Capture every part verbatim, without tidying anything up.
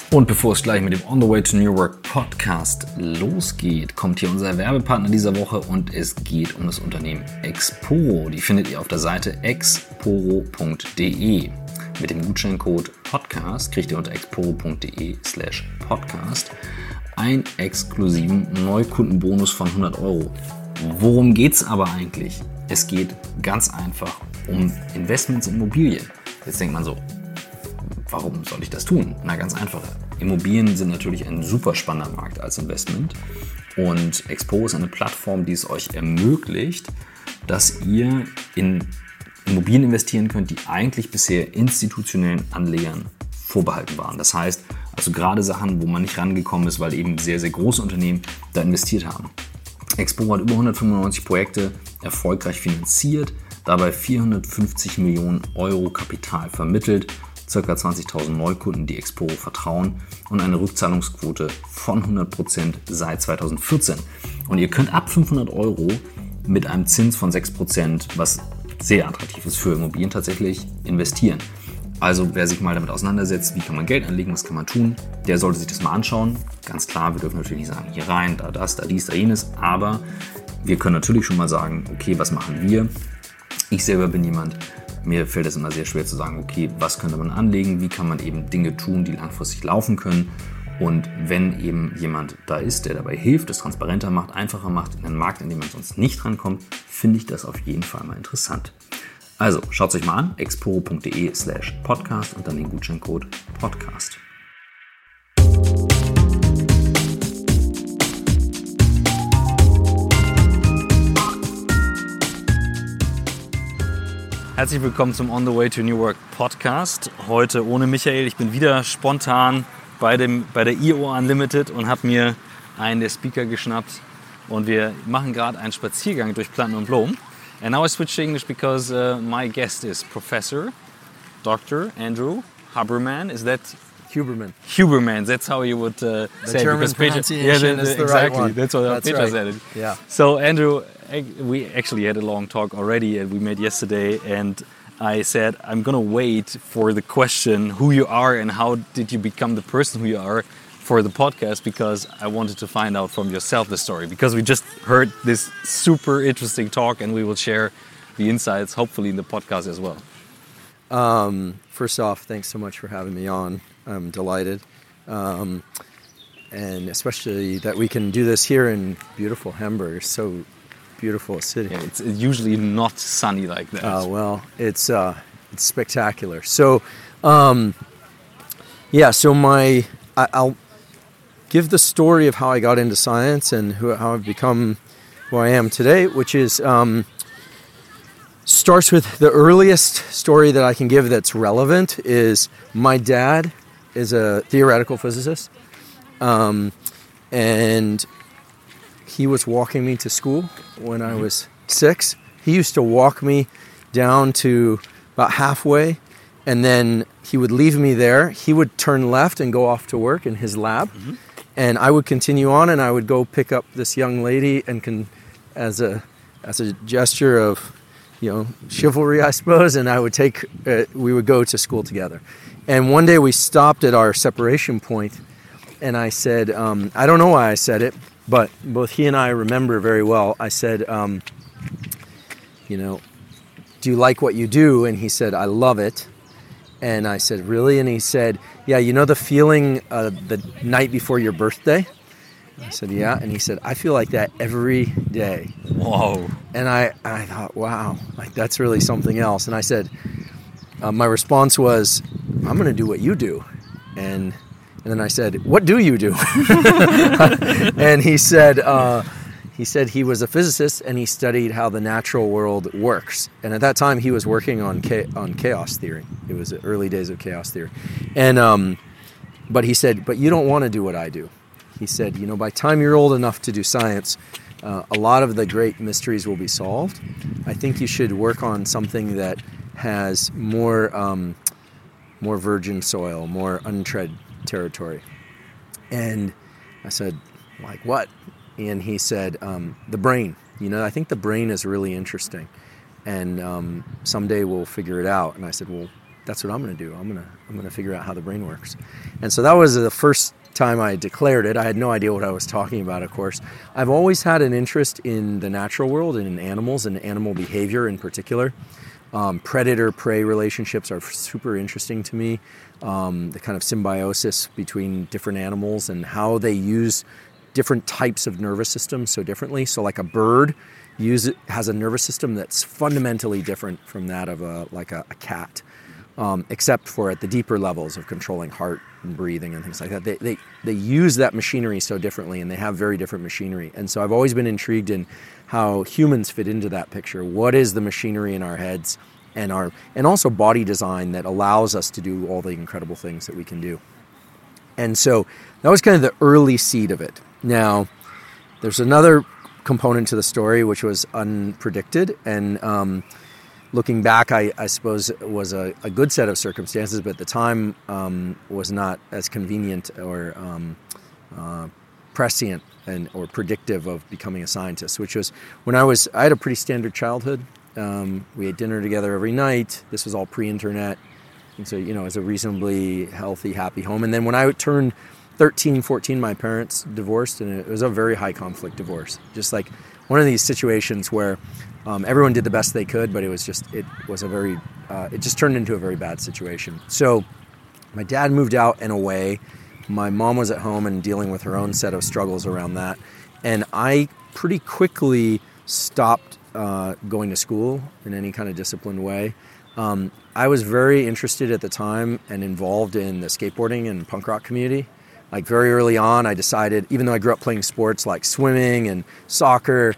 Und bevor es gleich mit dem On the Way to New Work Podcast losgeht, kommt hier unser Werbepartner dieser Woche und es geht um das Unternehmen Exporo. Die findet ihr auf der Seite exporo punkt de. Mit dem Gutscheincode Podcast kriegt ihr unter exporo punkt de slash podcast einen exklusiven Neukundenbonus von hundert Euro. Worum geht's aber eigentlich? Es geht ganz einfach um Investments in Immobilien. Jetzt denkt man so, warum soll ich das tun? Na, ganz einfach. Immobilien sind natürlich ein super spannender Markt als Investment und Exporo ist eine Plattform, die es euch ermöglicht, dass ihr in Immobilien investieren könnt, die eigentlich bisher institutionellen Anlegern vorbehalten waren. Das heißt, also gerade Sachen, wo man nicht rangekommen ist, weil eben sehr, sehr große Unternehmen da investiert haben. Exporo hat über hundertfünfundneunzig Projekte erfolgreich finanziert, dabei vierhundertfünfzig Millionen Euro Kapital vermittelt, ca. zwanzigtausend Neukunden, die Exporo vertrauen und eine Rückzahlungsquote von hundert Prozent seit zweitausendvierzehn. Und ihr könnt ab fünfhundert Euro mit einem Zins von sechs Prozent, was sehr attraktiv ist für Immobilien, tatsächlich investieren. Also wer sich mal damit auseinandersetzt, wie kann man Geld anlegen, was kann man tun, der sollte sich das mal anschauen. Ganz klar, wir dürfen natürlich nicht sagen, hier rein, da das, da dies, da jenes, aber wir können natürlich schon mal sagen, okay, was machen wir? Ich selber bin jemand, mir fällt es immer sehr schwer zu sagen, okay, was könnte man anlegen, wie kann man eben Dinge tun, die langfristig laufen können. Und wenn eben jemand da ist, der dabei hilft, es transparenter macht, einfacher macht, in einen Markt, in dem man sonst nicht rankommt, finde ich das auf jeden Fall mal interessant. Also schaut es euch mal an, exporo punkt de slash podcast und dann den Gutscheincode Podcast. Herzlich willkommen zum On the Way to New Work Podcast. Heute ohne Michael. Ich bin wieder spontan bei, dem, bei der I O Unlimited und habe mir einen der Speaker geschnappt. Und wir machen gerade einen Spaziergang durch Planten und Blumen. And now I switch to English because uh, my guest is Professor Doctor Andrew Huberman. Is that Huberman? Huberman. That's how you would uh, the say German it. pronunciation Peter, yeah, the, is the exactly. right one. That's what That's Peter right. said it. Yeah. So Andrew, we actually had a long talk already, and we met yesterday. And I said I'm gonna wait for the question who you are and how did you become the person who you are for the podcast, because I wanted to find out from yourself the story, because we just heard this super interesting talk and we will share the insights hopefully in the podcast as well. Um, first off, thanks so much for having me on. I'm delighted. Um, and especially that we can do this here in beautiful Hamburg. It's so beautiful a city. Yeah, it's usually not sunny like that. Uh, well, it's uh, it's spectacular. So, um, yeah, so my, I, I'll give the story of how I got into science and who, how I've become who I am today, which is um, starts with the earliest story that I can give that's relevant. Is my dad is a theoretical physicist, um, and he was walking me to school when I was six. He used to walk me down to about halfway, and then he would leave me there. He would turn left and go off to work in his lab. Mm-hmm. And I would continue on, and I would go pick up this young lady, and can, as a as a gesture of, you know, chivalry, I suppose. And I would take, uh, we would go to school together. And one day we stopped at our separation point, and I said, um, I don't know why I said it, but both he and I remember very well. I said, um, you know, do you like what you do? And he said, I love it. And I said, really? And he said, yeah, you know the feeling uh, the night before your birthday? I said, yeah. And he said, I feel like that every day. Whoa. And I, I thought, wow, like that's really something else. And I said, uh, my response was, I'm going to do what you do. And and then I said, what do you do? And he said, uh, he said he was a physicist and he studied how the natural world works. And at that time, he was working on cha- on chaos theory. It was the early days of chaos theory. And um, but he said, but you don't want to do what I do. He said, you know, by the time you're old enough to do science, uh, a lot of the great mysteries will be solved. I think you should work on something that has more um, more virgin soil, more untread territory. And I said, like what? And he said, um, the brain. You know, I think the brain is really interesting. And um, someday we'll figure it out. And I said, well, that's what I'm going to do. I'm going to I'm going to figure out how the brain works. And so that was the first time I declared it. I had no idea what I was talking about, of course. I've always had an interest in the natural world and in animals and animal behavior in particular. Um, predator-prey relationships are super interesting to me. Um, the kind of symbiosis between different animals and how they use different types of nervous systems so differently. So like a bird use, has a nervous system that's fundamentally different from that of a like a, a cat, um, except for at the deeper levels of controlling heart and breathing and things like that. They, they, they use that machinery so differently, and they have very different machinery. And so I've always been intrigued in how humans fit into that picture. What is the machinery in our heads and our and also body design that allows us to do all the incredible things that we can do? And so that was kind of the early seed of it. Now, there's another component to the story which was unpredicted, and um, looking back, I, I suppose it was a, a good set of circumstances, but at the time um, was not as convenient or um, uh, prescient and or predictive of becoming a scientist, which was when I was, I had a pretty standard childhood. Um, we ate dinner together every night. This was all pre-internet. And so, you know, it was a reasonably healthy, happy home. And then when I turned thirteen, fourteen, my parents divorced, and it was a very high conflict divorce. Just like one of these situations where um, everyone did the best they could, but it was just, it was a very, uh, it just turned into a very bad situation. So my dad moved out and away. My mom was at home and dealing with her own set of struggles around that. And I pretty quickly stopped uh, going to school in any kind of disciplined way. Um, I was very interested at the time and involved in the skateboarding and punk rock community. Like very early on, I decided, even though I grew up playing sports like swimming and soccer,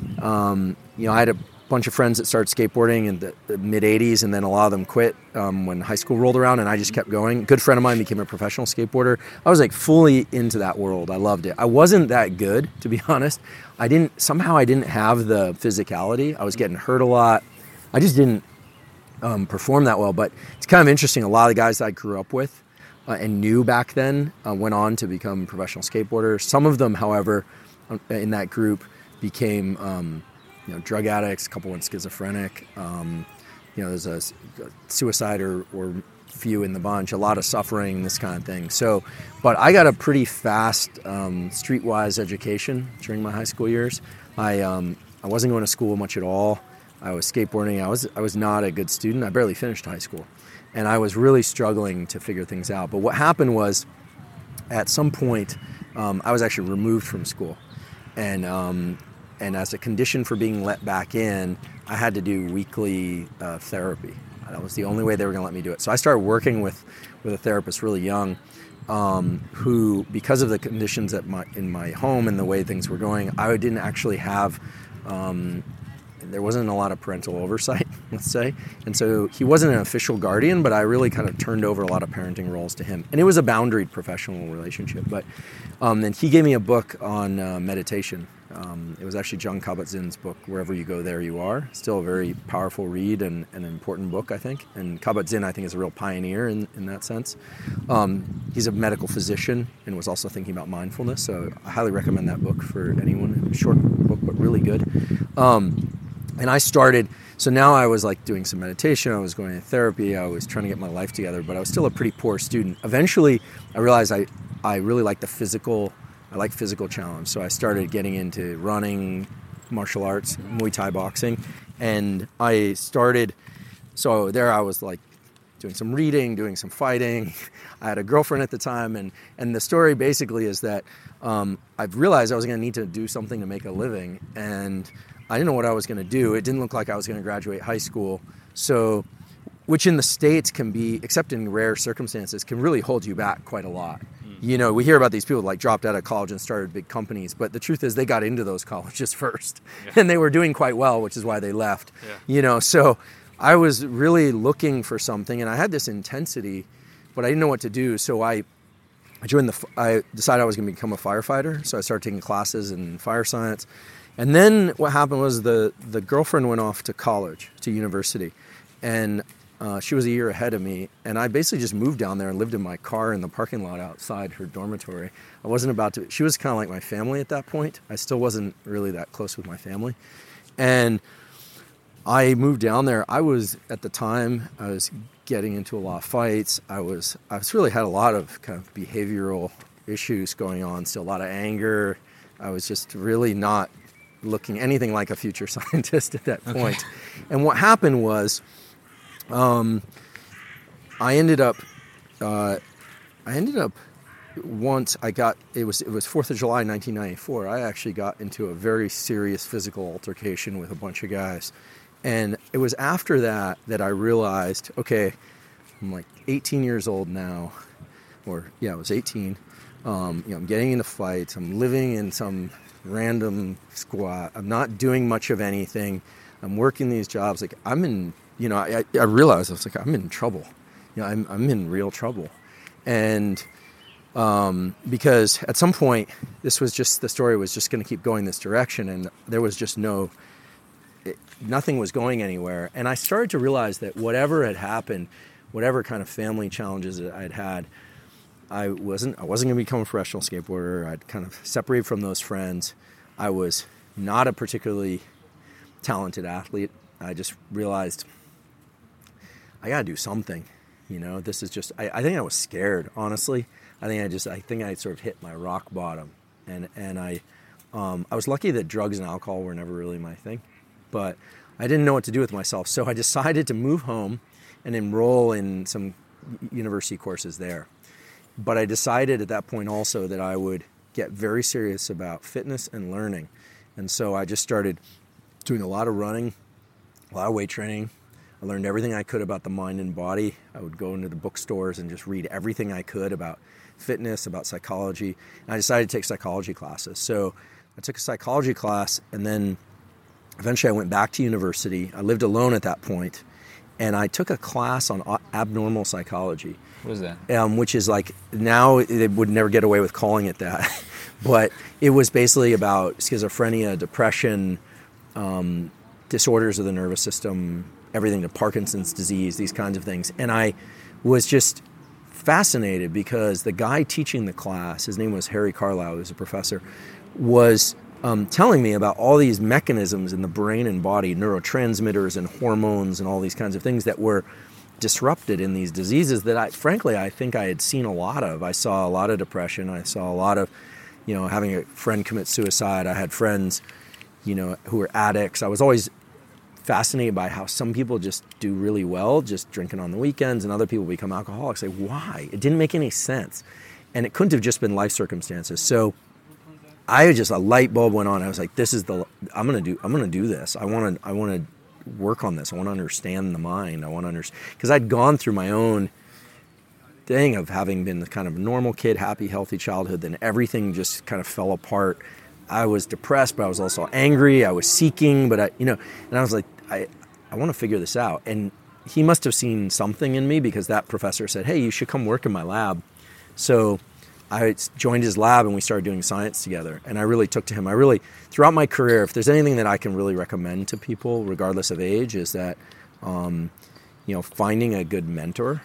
um, you know, I had a bunch of friends that started skateboarding in the, the mid eighties, and then a lot of them quit um, when high school rolled around, and I just kept going. A good friend of mine became a professional skateboarder. I was like fully into that world. I loved it. I wasn't that good, to be honest. I didn't, somehow I didn't have the physicality. I was getting hurt a lot. I just didn't um, perform that well, but it's kind of interesting. A lot of the guys that I grew up with uh, and knew back then uh, went on to become professional skateboarders. Some of them, however, in that group became um, you know, drug addicts. A couple went schizophrenic. Um, you know, there's a, a suicide or, or few in the bunch. A lot of suffering, this kind of thing. So, but I got a pretty fast um, streetwise education during my high school years. I um, I wasn't going to school much at all. I was skateboarding. I was I was not a good student. I barely finished high school, and I was really struggling to figure things out. But what happened was, at some point, um, I was actually removed from school, and um, and as a condition for being let back in, I had to do weekly uh, therapy. That was the only way they were going to let me do it. So I started working with, with a therapist really young, um, who, because of the conditions at my in my home and the way things were going, I didn't actually have. Um, there wasn't a lot of parental oversight, let's say. And so he wasn't an official guardian, but I really kind of turned over a lot of parenting roles to him. And it was a boundaried professional relationship. But um, and he gave me a book on uh, meditation. Um, it was actually Jon Kabat-Zinn's book, Wherever You Go, There You Are. Still a very powerful read and, and an important book, I think. And Kabat-Zinn, I think, is a real pioneer in, in that sense. Um, he's a medical physician and was also thinking about mindfulness. So I highly recommend that book for anyone. It was a short book, but really good. Um, And I started, so now I was like doing some meditation, I was going to therapy, I was trying to get my life together, but I was still a pretty poor student. Eventually, I realized I, I really like the physical, I like physical challenge. So I started getting into running, martial arts, Muay Thai boxing, and I started, so there I was like doing some reading, doing some fighting. I had a girlfriend at the time, and, and the story basically is that um, I've realized I was going to need to do something to make a living, and I didn't know what I was going to do. It didn't look like I was going to graduate high school. So, which in the States can be, except in rare circumstances, can really hold you back quite a lot. Mm. You know, we hear about these people like dropped out of college and started big companies, but the truth is they got into those colleges first. Yeah. And they were doing quite well, which is why they left. Yeah. You know, so I was really looking for something, and I had this intensity, but I didn't know what to do. So I I joined the, I decided I was going to become a firefighter. So I started taking classes in fire science. And then what happened was the, the girlfriend went off to college, to university, and uh, she was a year ahead of me, and I basically just moved down there and lived in my car in the parking lot outside her dormitory. I wasn't about to, she was kind of like my family at that point. I still wasn't really that close with my family. And I moved down there. I was, at the time, I was getting into a lot of fights. I was, I was really had a lot of kind of behavioral issues going on, still a lot of anger. I was just really not looking anything like a future scientist at that point. Okay. And what happened was, um, I ended up, uh, I ended up, once I got, it was it was fourth of July nineteen ninety-four, I actually got into a very serious physical altercation with a bunch of guys. And it was after that that I realized, okay, I'm like eighteen years old now, or yeah, I was eighteen. Um, you know, I'm getting into fights. I'm living in some random squat. I'm not doing much of anything. I'm working these jobs. Like I'm in, you know, I, I realized I was like, I'm in trouble. You know, I'm I'm in real trouble. And um, because at some point, this was just, the story was just going to keep going this direction, and there was just no, it, nothing was going anywhere. And I started to realize that whatever had happened, whatever kind of family challenges that I'd had, I wasn't I wasn't going to become a professional skateboarder. I'd kind of separated from those friends. I was not a particularly talented athlete. I just realized I got to do something. You know, this is just, I, I think I was scared, honestly. I think I just, I think I sort of hit my rock bottom. And, and I, um, I was lucky that drugs and alcohol were never really my thing, but I didn't know what to do with myself. So I decided to move home and enroll in some university courses there. But I decided at that point also that I would get very serious about fitness and learning. And so I just started doing a lot of running, a lot of weight training. I learned everything I could about the mind and body. I would go into the bookstores and just read everything I could about fitness, about psychology. And I decided to take psychology classes. So I took a psychology class, and then eventually I went back to university. I lived alone at that point, and I took a class on abnormal psychology. What is that? Um, which is like, now they would never get away with calling it that. But it was basically about schizophrenia, depression, um, disorders of the nervous system, everything to Parkinson's disease, these kinds of things. And I was just fascinated because the guy teaching the class, his name was Harry Carlisle, who was a professor, was um, telling me about all these mechanisms in the brain and body, neurotransmitters and hormones and all these kinds of things that were disrupted in these diseases that I, frankly, I think I had seen a lot of. I saw a lot of depression. I saw a lot of, you know, having a friend commit suicide. I had friends, you know, who were addicts. I was always fascinated by how some people just do really well just drinking on the weekends, and other people become alcoholics. Like, why? It didn't make any sense. And it couldn't have just been life circumstances. So I just, a light bulb went on. I was like, this is the, I'm going to do, I'm going to do this. I want to, I want to work on this. I want to understand the mind. I want to understand, because I'd gone through my own thing of having been the kind of normal kid, happy, healthy childhood. Then everything just kind of fell apart. I was depressed, but I was also angry. I was seeking, but I, you know, and I was like, I, I want to figure this out. And he must have seen something in me, because that professor said, hey, you should come work in my lab. So I joined his lab and we started doing science together. And I really took to him. I really, throughout my career, if there's anything that I can really recommend to people, regardless of age, is that, um, you know, finding a good mentor.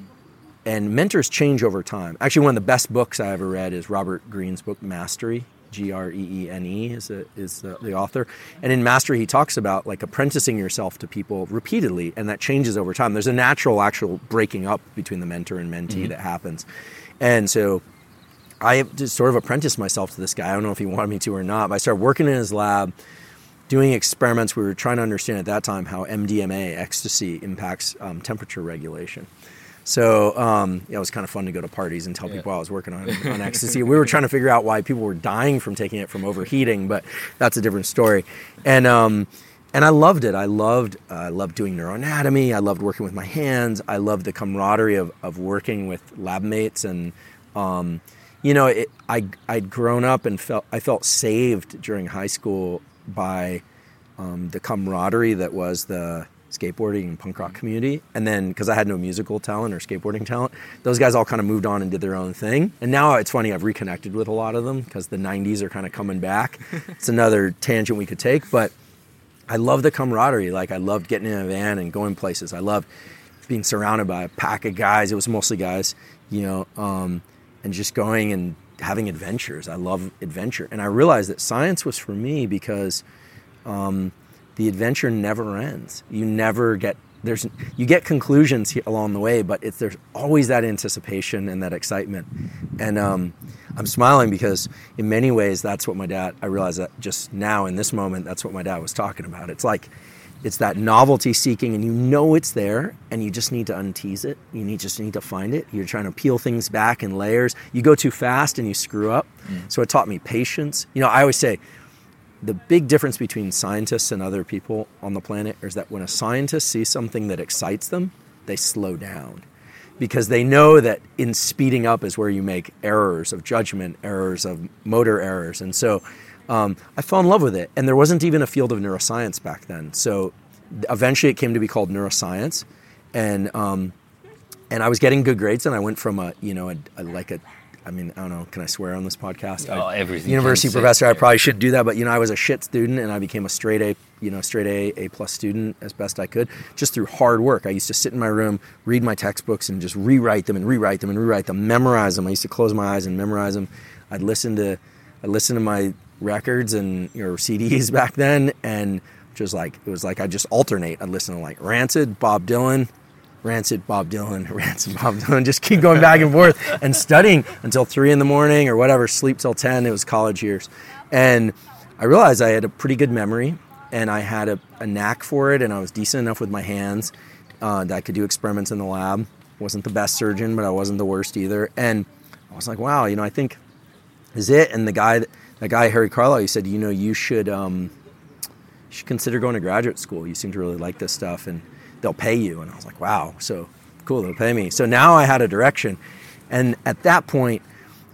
And mentors change over time. Actually, one of the best books I ever read is Robert Greene's book, Mastery. G R E E N E is, a, is the, the author. And in Mastery, he talks about like apprenticing yourself to people repeatedly, and that changes over time. There's a natural actual breaking up between the mentor and mentee mm-hmm. that happens. And so I just sort of apprenticed myself to this guy. I don't know if he wanted me to or not, but I started working in his lab, doing experiments. We were trying to understand at that time how M D M A, ecstasy, impacts um, temperature regulation. So um, yeah, it was kind of fun to go to parties and tell yeah. people I was working on, on ecstasy. We were trying to figure out why people were dying from taking it from overheating, but that's a different story. And um, and I loved it. I loved uh, I loved doing neuroanatomy. I loved working with my hands. I loved the camaraderie of, of working with lab mates. And um, you know, it, I I'd grown up and felt I felt saved during high school by um, the camaraderie that was the skateboarding and punk rock community. And then, because I had no musical talent or skateboarding talent, those guys all kind of moved on and did their own thing. And now it's funny, I've reconnected with a lot of them because the nineties are kind of coming back. It's another tangent we could take, but I love the camaraderie. Like, I loved getting in a van and going places. I loved being surrounded by a pack of guys. It was mostly guys, you know, um, and just going and having adventures. I love adventure. And I realized that science was for me because um, the adventure never ends. You never get there's you get conclusions along the way, but it's there's always that anticipation and that excitement. And um, I'm smiling because in many ways that's what my dad. I realize that just now in this moment, that's what my dad was talking about. It's like it's that novelty seeking, and you know it's there, and you just need to untease it. You need just need to find it. You're trying to peel things back in layers. You go too fast and you screw up. Mm. So it taught me patience. You know, I always say the big difference between scientists and other people on the planet is that when a scientist sees something that excites them, they slow down. Because they know that in speeding up is where you make errors of judgment, errors of motor errors. And so um, I fell in love with it. And there wasn't even a field of neuroscience back then. So eventually it came to be called neuroscience. And um, and I was getting good grades, and I went from a, you know, a, a, like a, I mean, I don't know, can I swear on this podcast? Oh, I, everything. University professor, I probably should do that, but, you know, I was a shit student, and I became a straight A, you know, straight A, A plus student as best I could, just through hard work. I used to sit in my room, read my textbooks, and just rewrite them and rewrite them and rewrite them, memorize them. I used to close my eyes and memorize them. I'd listen to, I'd listen to my records and, you know, C Ds back then, and just like, it was like I'd just alternate. I'd listen to like Rancid, Bob Dylan, Rancid, Bob Dylan, Rancid, Bob Dylan, just keep going back and forth and studying until three in the morning or whatever, sleep till ten. It was college years. And I realized I had a pretty good memory, and I had a, a knack for it, and I was decent enough with my hands uh, that I could do experiments in the lab. Wasn't the best surgeon, but I wasn't the worst either. And I was like, wow, you know, I think this is it. And the guy, the guy, Harry Carlisle, he said, you know, you should, um, you should consider going to graduate school. You seem to really like this stuff, and they'll pay you. And I was like, wow, so cool, they'll pay me. So now I had a direction. And at that point,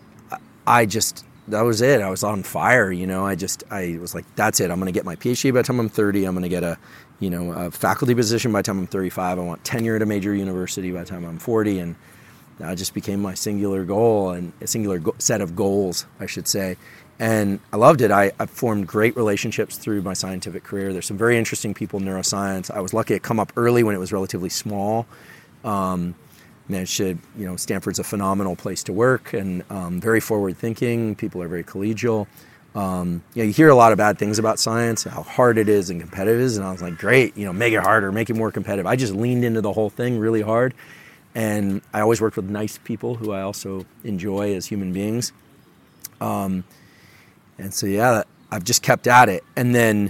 I just, that was it. I was on fire, you know. I just, I was like, that's it. I'm going to get my PhD by the time I'm thirty. I'm going to get a, you know, a faculty position by the time I'm thirty-five. I want tenure at a major university by the time I'm forty. And that just became my singular goal, and a singular go- set of goals, I should say. And I loved it. I, I formed great relationships through my scientific career. There's some very interesting people in neuroscience. I was lucky to come up early when it was relatively small. Um, managed to, you know, Stanford's a phenomenal place to work, and um, very forward-thinking. People are very collegial. Um, you know, you hear a lot of bad things about science, how hard it is and competitive it is, and I was like, great, you know, make it harder, make it more competitive. I just leaned into the whole thing really hard, and I always worked with nice people who I also enjoy as human beings. Um, And so, yeah, I've just kept at it. And then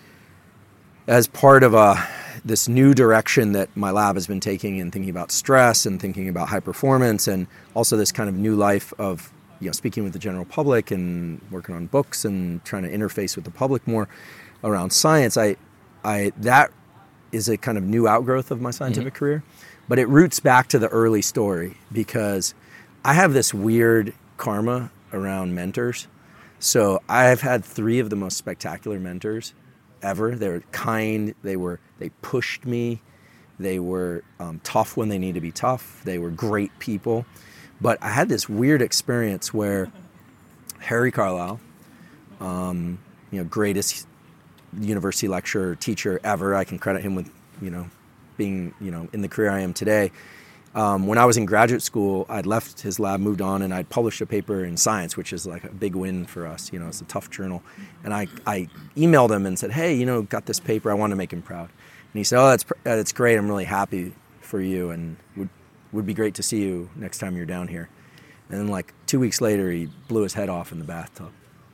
as part of a, this new direction that my lab has been taking and thinking about stress and thinking about high performance, and also this kind of new life of, you know, speaking with the general public and working on books and trying to interface with the public more around science, I, I that is a kind of new outgrowth of my scientific mm-hmm. career. But it roots back to the early story, because I have this weird karma around mentors. So I've had three of the most spectacular mentors ever. They were kind. They were they pushed me. They were um, tough when they needed to be tough. They were great people. But I had this weird experience where Harry Carlisle, um, you know, greatest university lecturer, teacher ever. I can credit him with, you know, being, you know, in the career I am today. Um, when I was in graduate school, I'd left his lab, moved on, and I'd published a paper in Science, which is like a big win for us. You know, it's a tough journal. And I, I emailed him and said, hey, you know, got this paper. I want to make him proud. And he said, oh, that's that's great. I'm really happy for you, and would would be great to see you next time you're down here. And then like two weeks later, he blew his head off in the bathtub.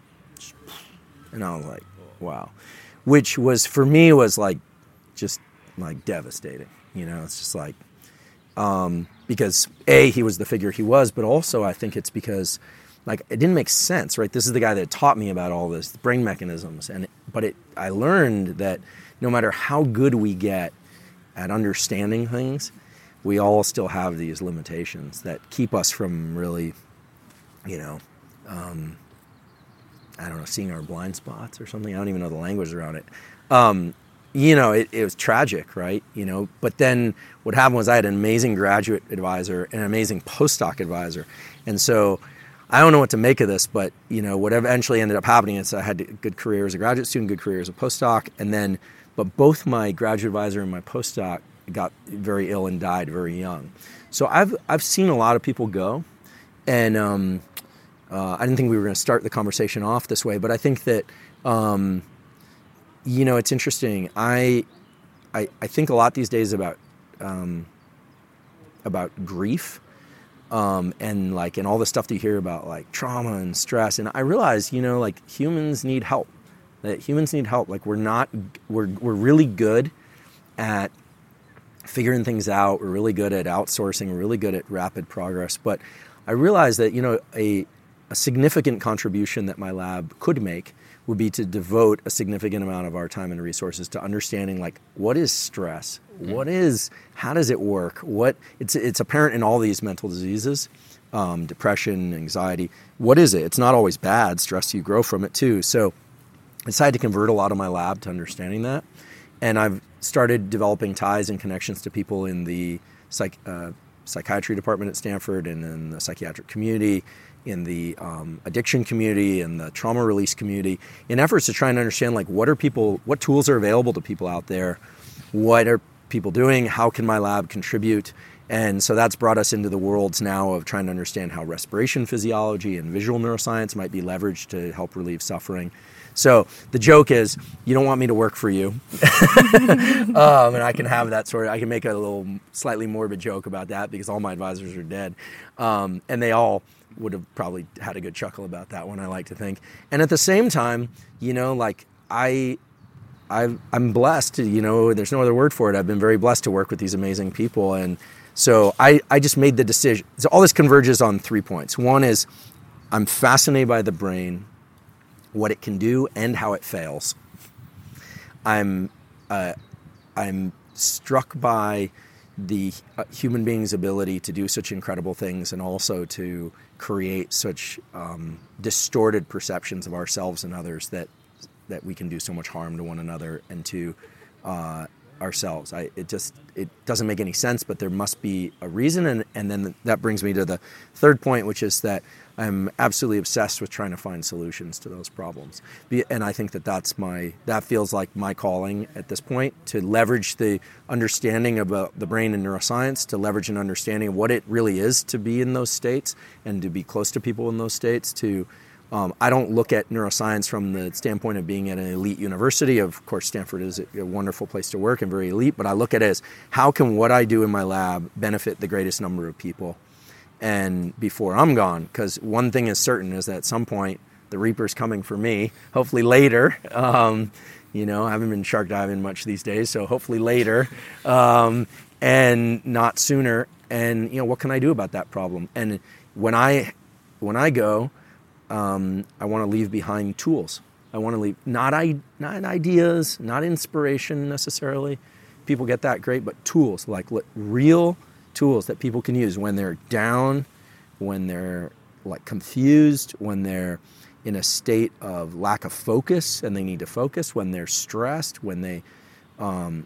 And I was like, wow. Which was, for me, was like just like devastating. You know, it's just like, Um, because A, he was the figure he was, but also I think it's because, like, it didn't make sense, right? This is the guy that taught me about all this, the brain mechanisms, and but it, I learned that no matter how good we get at understanding things, we all still have these limitations that keep us from really, you know, um, I don't know, seeing our blind spots or something. I don't even know the language around it. Um, You know, it, it was tragic, right? You know, but then what happened was I had an amazing graduate advisor and an amazing postdoc advisor. And so I don't know what to make of this, but, you know, what eventually ended up happening is I had a good career as a graduate student, good career as a postdoc. And then, but both my graduate advisor and my postdoc got very ill and died very young. So I've, I've seen a lot of people go. And um, uh, I didn't think we were going to start the conversation off this way, but I think that, um, you know, it's interesting. I, I, I think a lot these days about, um, about grief, um, and like, and all the stuff that you hear about like trauma and stress. And I realize, you know, like humans need help, that humans need help. Like we're not, we're, we're really good at figuring things out. We're really good at outsourcing. We're really good at rapid progress. But I realize that, you know, a, a significant contribution that my lab could make would be to devote a significant amount of our time and resources to understanding, like, what is stress? What is, how does it work? What, it's it's apparent in all these mental diseases, um, depression, anxiety. What is it? It's not always bad. Stress, you grow from it too. So I decided to convert a lot of my lab to understanding that. And I've started developing ties and connections to people in the psych, uh, psychiatry department at Stanford and in the psychiatric community, in the um, addiction community and the trauma release community, in efforts to try and understand, like, what are people, what tools are available to people out there? What are people doing? How can my lab contribute? And so that's brought us into the worlds now of trying to understand how respiration physiology and visual neuroscience might be leveraged to help relieve suffering. So the joke is, you don't want me to work for you. um, and I can have that sort of, I can make a little slightly morbid joke about that because all my advisors are dead. Um, and they all would have probably had a good chuckle about that one, I like to think. And at the same time, you know, like I, I I'm blessed, you know, there's no other word for it. I've been very blessed to work with these amazing people. And so I, I just made the decision. So all this converges on three points. One is I'm fascinated by the brain, what it can do and how it fails. I'm uh, I'm struck by the uh, human being's ability to do such incredible things and also to create such um, distorted perceptions of ourselves and others that that we can do so much harm to one another and to uh, ourselves. I, it just it doesn't make any sense, but there must be a reason. And, and then that brings me to the third point, which is that I'm absolutely obsessed with trying to find solutions to those problems. And I think that that's my, that feels like my calling at this point, to leverage the understanding about the brain and neuroscience, to leverage an understanding of what it really is to be in those states and to be close to people in those states. To, um, I don't look at neuroscience from the standpoint of being at an elite university. Of course, Stanford is a, a wonderful place to work and very elite, but I look at it as how can what I do in my lab benefit the greatest number of people? And before I'm gone, because one thing is certain is that at some point the Reaper's coming for me, hopefully later. Um, you know, I haven't been shark diving much these days, so hopefully later um, and not sooner. And, you know, what can I do about that problem? And when I when I go, um, I want to leave behind tools. I want to leave not, I, not ideas, not inspiration necessarily. People get that, great, but tools, like real tools that people can use when they're down, when they're like confused, when they're in a state of lack of focus and they need to focus, when they're stressed, when they, um,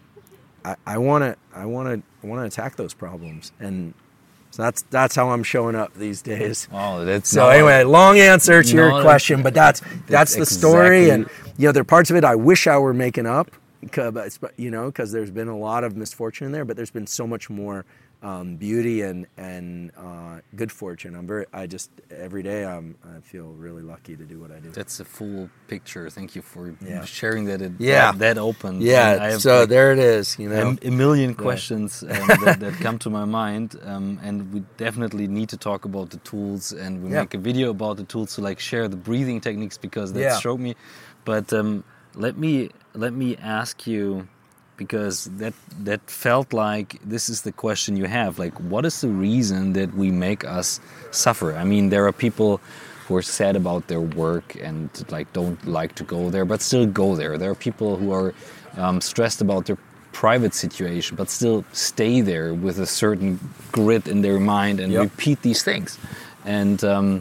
I want to, I want to, I want to attack those problems, and so that's that's how I'm showing up these days. Oh, that's so. Anyway, long answer to your question, but that's that's, that's the exactly. story, and you know, there are parts of it I wish I were making up, because you know, because there's been a lot of misfortune in there, but there's been so much more. Um, beauty and and uh, good fortune. I'm very. I just every day I'm. I feel really lucky to do what I do. That's a full picture. Thank you for yeah. sharing that. It, yeah. that, that open. Yeah. I have so like there it is. You know, a, a million yeah. questions um, that, that come to my mind, um, and we definitely need to talk about the tools. And we yeah. make a video about the tools to like share the breathing techniques because that yeah. showed me. But um, let me let me ask you. Because that that felt like this is the question you have. Like, what is the reason that we make us suffer? I mean, there are people who are sad about their work and like don't like to go there, but still go there. There are people who are um, stressed about their private situation, but still stay there with a certain grit in their mind and yep. repeat these things. And um,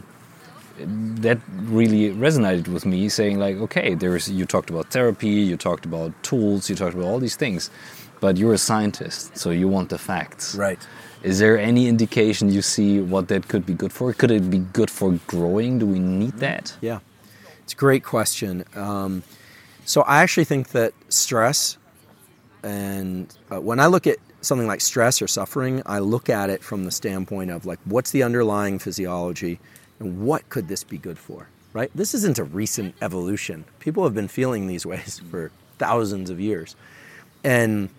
that really resonated with me, saying like, okay, there's you talked about therapy, you talked about tools, you talked about all these things, but you're a scientist, so you want the facts. Right. Is there any indication you see what that could be good for? Could it be good for growing? Do we need that? Yeah, it's a great question. Um, so I actually think that stress, and uh, when I look at something like stress or suffering, I look at it from the standpoint of like, what's the underlying physiology? And what could this be good for, right? This isn't a recent evolution. People have been feeling these ways for thousands of years. And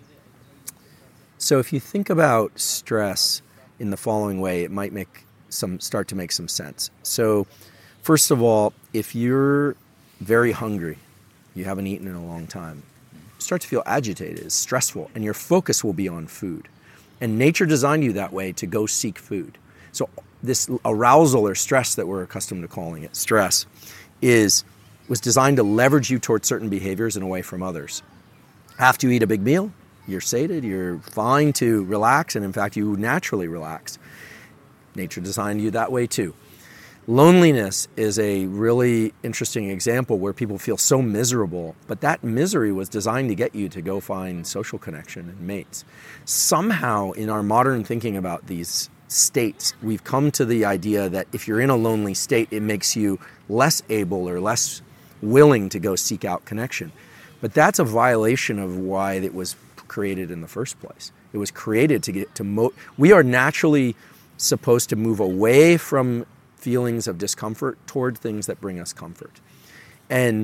so if you think about stress in the following way, it might make some start to make some sense. So first of all, if you're very hungry, you haven't eaten in a long time, start to feel agitated, it's stressful, and your focus will be on food. And nature designed you that way to go seek food. So this arousal or stress that we're accustomed to calling it, stress, is was designed to leverage you towards certain behaviors and away from others. After you eat a big meal, you're sated, you're fine to relax, and in fact, you naturally relax. Nature designed you that way too. Loneliness is a really interesting example where people feel so miserable, but that misery was designed to get you to go find social connection and mates. Somehow, in our modern thinking about these states, we've come to the idea that if you're in a lonely state, it makes you less able or less willing to go seek out connection. But that's a violation of why it was created in the first place. It was created to get to mo- we are naturally supposed to move away from feelings of discomfort toward things that bring us comfort. And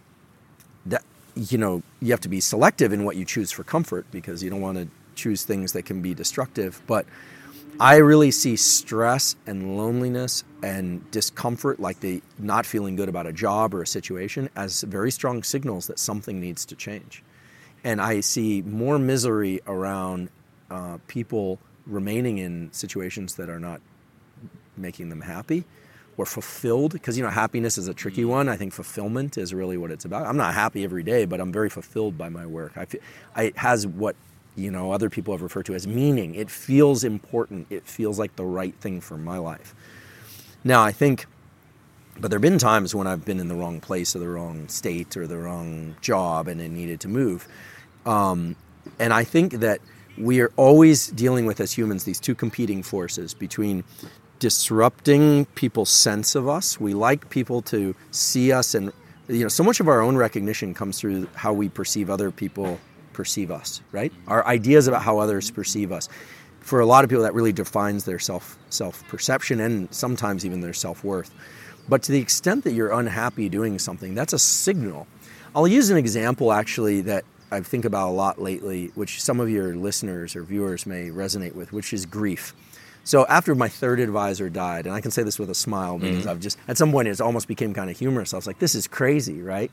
that, you know, you have to be selective in what you choose for comfort because you don't want to choose things that can be destructive. But I really see stress and loneliness and discomfort, like the not feeling good about a job or a situation, as very strong signals that something needs to change. And I see more misery around uh, people remaining in situations that are not making them happy or fulfilled, because, you know, happiness is a tricky one. I think fulfillment is really what it's about. I'm not happy every day, but I'm very fulfilled by my work. I feel, I, it has what, you know, other people have referred to as meaning. It feels important. It feels like the right thing for my life. Now, I think, but there have been times when I've been in the wrong place or the wrong state or the wrong job and it needed to move. Um, and I think that we are always dealing with, as humans, these two competing forces between disrupting people's sense of us. We like people to see us, and, you know, so much of our own recognition comes through how we perceive other people perceive us, right? Our ideas about how others perceive us. For a lot of people, that really defines their self self-perception and sometimes even their self-worth. But to the extent that you're unhappy doing something, that's a signal. I'll use an example, actually, that I think about a lot lately, which some of your listeners or viewers may resonate with, which is grief. So after my third advisor died, and I can say this with a smile because mm-hmm. I've just, at some point it almost became kind of humorous. I was like, this is crazy, right?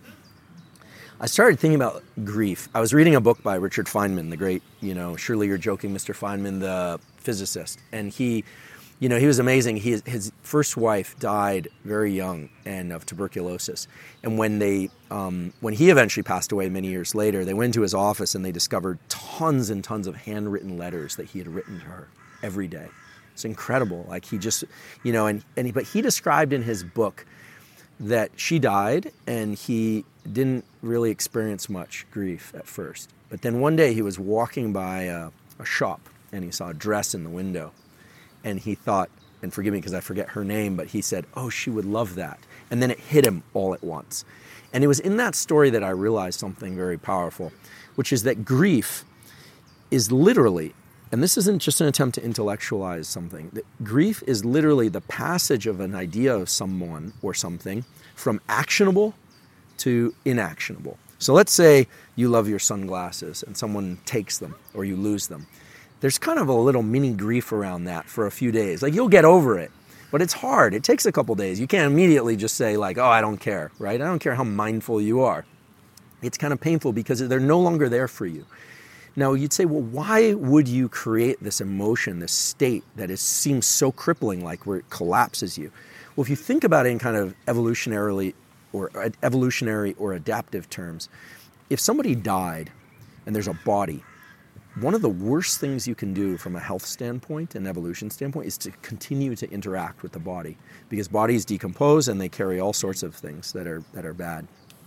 I started thinking about grief. I was reading a book by Richard Feynman, the great, you know, surely you're joking, Mister Feynman, the physicist. And he, you know, he was amazing. He, his first wife died very young and of tuberculosis. And when they, um, when he eventually passed away many years later, they went into his office and they discovered tons and tons of handwritten letters that he had written to her every day. It's incredible. Like he just, you know, and, and he, but he described in his book that she died and he didn't really experience much grief at first. But then one day he was walking by a, a shop and he saw a dress in the window. And he thought, and forgive me because I forget her name, but he said, oh, she would love that. And then it hit him all at once. And it was in that story that I realized something very powerful, which is that grief is literally, and this isn't just an attempt to intellectualize something, that grief is literally the passage of an idea of someone or something from actionable to inactionable. So let's say you love your sunglasses and someone takes them or you lose them. There's kind of a little mini grief around that for a few days. Like, you'll get over it, but it's hard. It takes a couple days. You can't immediately just say like, oh, I don't care, right? I don't care how mindful you are. It's kind of painful because they're no longer there for you. Now, you'd say, well, why would you create this emotion, this state that is, seems so crippling, like where it collapses you? Well, if you think about it in kind of evolutionarily or evolutionary or adaptive terms, if somebody died and there's a body, one of the worst things you can do from a health standpoint and evolution standpoint is to continue to interact with the body, because bodies decompose and they carry all sorts of things that are that are bad.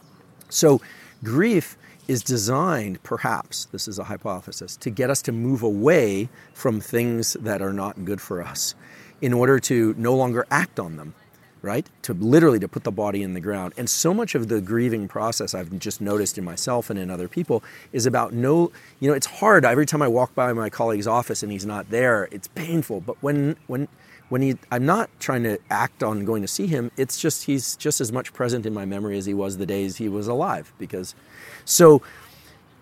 So grief is designed, perhaps, this is a hypothesis, to get us to move away from things that are not good for us in order to no longer act on them, right? To literally to put the body in the ground. And so much of the grieving process I've just noticed in myself and in other people is about no, you know, it's hard. Every time I walk by my colleague's office and he's not there, it's painful. But when when when he, I'm not trying to act on going to see him, it's just, he's just as much present in my memory as he was the days he was alive. Because, so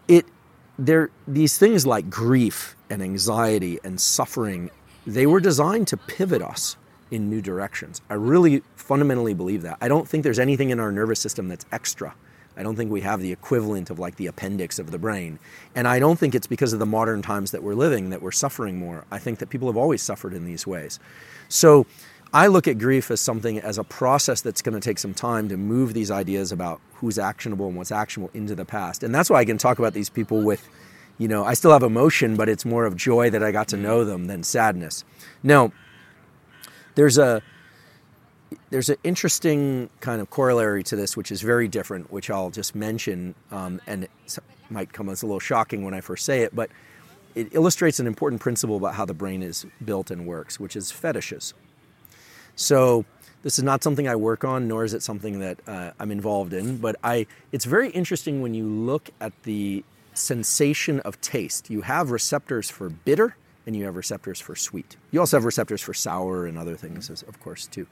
it there these things like grief and anxiety and suffering, they were designed to pivot us in new directions. I really fundamentally believe that. I don't think there's anything in our nervous system that's extra. I don't think we have the equivalent of like the appendix of the brain. And I don't think it's because of the modern times that we're living that we're suffering more. I think that people have always suffered in these ways. So I look at grief as something, as a process that's going to take some time to move these ideas about who's actionable and what's actionable into the past. And that's why I can talk about these people with, you know, I still have emotion, but it's more of joy that I got to know them than sadness. Now, there's a there's an interesting kind of corollary to this, which is very different, which I'll just mention, um, and it might come as a little shocking when I first say it, but it illustrates an important principle about how the brain is built and works, which is fetishes. So this is not something I work on, nor is it something that uh, I'm involved in, but I it's very interesting when you look at the sensation of taste. You have receptors for bitter, and you have receptors for sweet. You also have receptors for sour and other things, of course, too.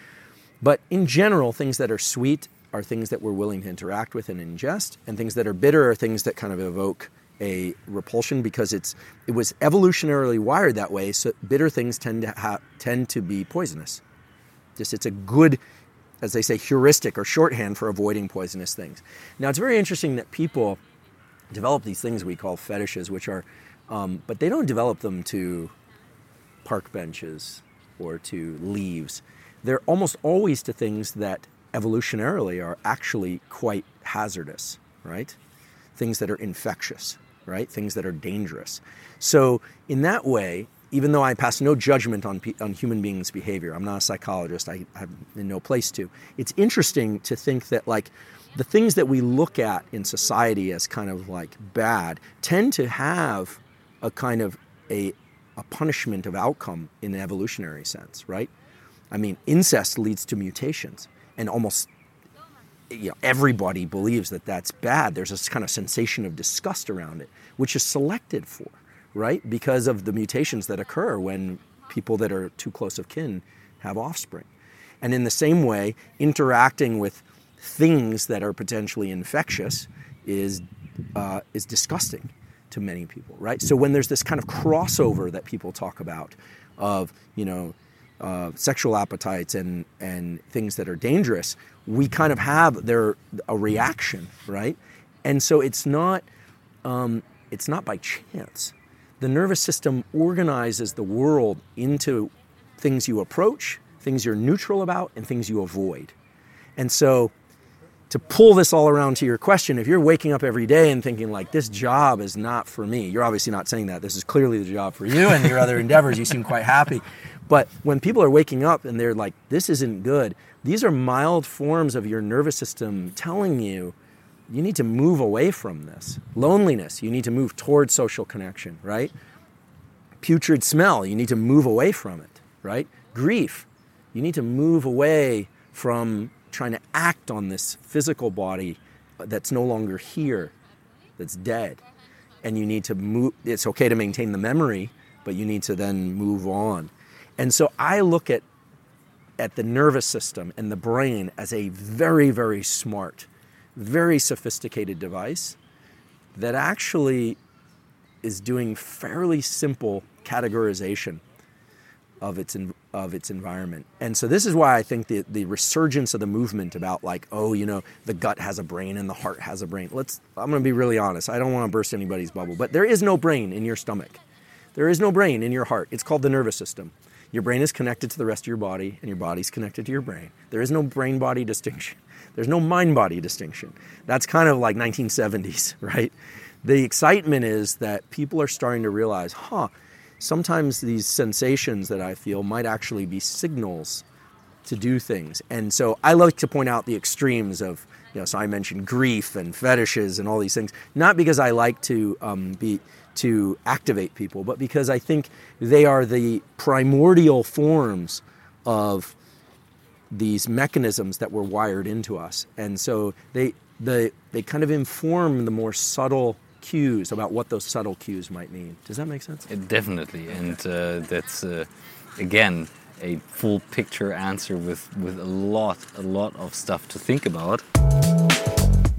But in general, things that are sweet are things that we're willing to interact with and ingest, and things that are bitter are things that kind of evoke a repulsion because it's it was evolutionarily wired that way. So bitter things tend to ha- tend to be poisonous. Just it's a good, as they say, heuristic or shorthand for avoiding poisonous things. Now it's very interesting that people develop these things we call fetishes, which are, um, but they don't develop them to park benches or to leaves. They're almost always to things that evolutionarily are actually quite hazardous, right? Things that are infectious, right? Things that are dangerous. So in that way, even though I pass no judgment on on human beings' behavior, I'm not a psychologist, I have in no place to, it's interesting to think that like the things that we look at in society as kind of like bad tend to have a kind of a, a punishment of outcome in an evolutionary sense, right? I mean, incest leads to mutations, and almost you know, everybody believes that that's bad. There's this kind of sensation of disgust around it, which is selected for, right? Because of the mutations that occur when people that are too close of kin have offspring. And in the same way, interacting with things that are potentially infectious is uh, is disgusting to many people, right? So when there's this kind of crossover that people talk about of, you know, uh, sexual appetites and, and things that are dangerous, we kind of have there a reaction, right? And so it's not um, it's not by chance. The nervous system organizes the world into things you approach, things you're neutral about, and things you avoid. And so to pull this all around to your question, if you're waking up every day and thinking like, this job is not for me, you're obviously not saying that. This is clearly the job for you and your other endeavors. You seem quite happy. But when people are waking up and they're like, this isn't good, these are mild forms of your nervous system telling you, you need to move away from this. Loneliness, you need to move towards social connection, right? Putrid smell, you need to move away from it, right? Grief, you need to move away from trying to act on this physical body that's no longer here, that's dead. And you need to move, it's okay to maintain the memory, but you need to then move on. And so I look at at the nervous system and the brain as a very, very smart, very sophisticated device that actually is doing fairly simple categorization of its of its environment. And so this is why I think the, the resurgence of the movement about like, oh, you know, the gut has a brain and the heart has a brain. Let's, I'm going to be really honest. I don't want to burst anybody's bubble, but there is no brain in your stomach. There is no brain in your heart. It's called the nervous system. Your brain is connected to the rest of your body, and your body's connected to your brain. There is no brain-body distinction. There's no mind-body distinction. That's kind of like nineteen seventies, right? The excitement is that people are starting to realize, huh, sometimes these sensations that I feel might actually be signals to do things. And so I like to point out the extremes of, you know, so I mentioned grief and fetishes and all these things, not because I like to um, be... to activate people, but because I think they are the primordial forms of these mechanisms that were wired into us. And so they the they kind of inform the more subtle cues about what those subtle cues might mean. Does that make sense? It definitely, and uh, that's uh, again a full picture answer with with a lot a lot of stuff to think about.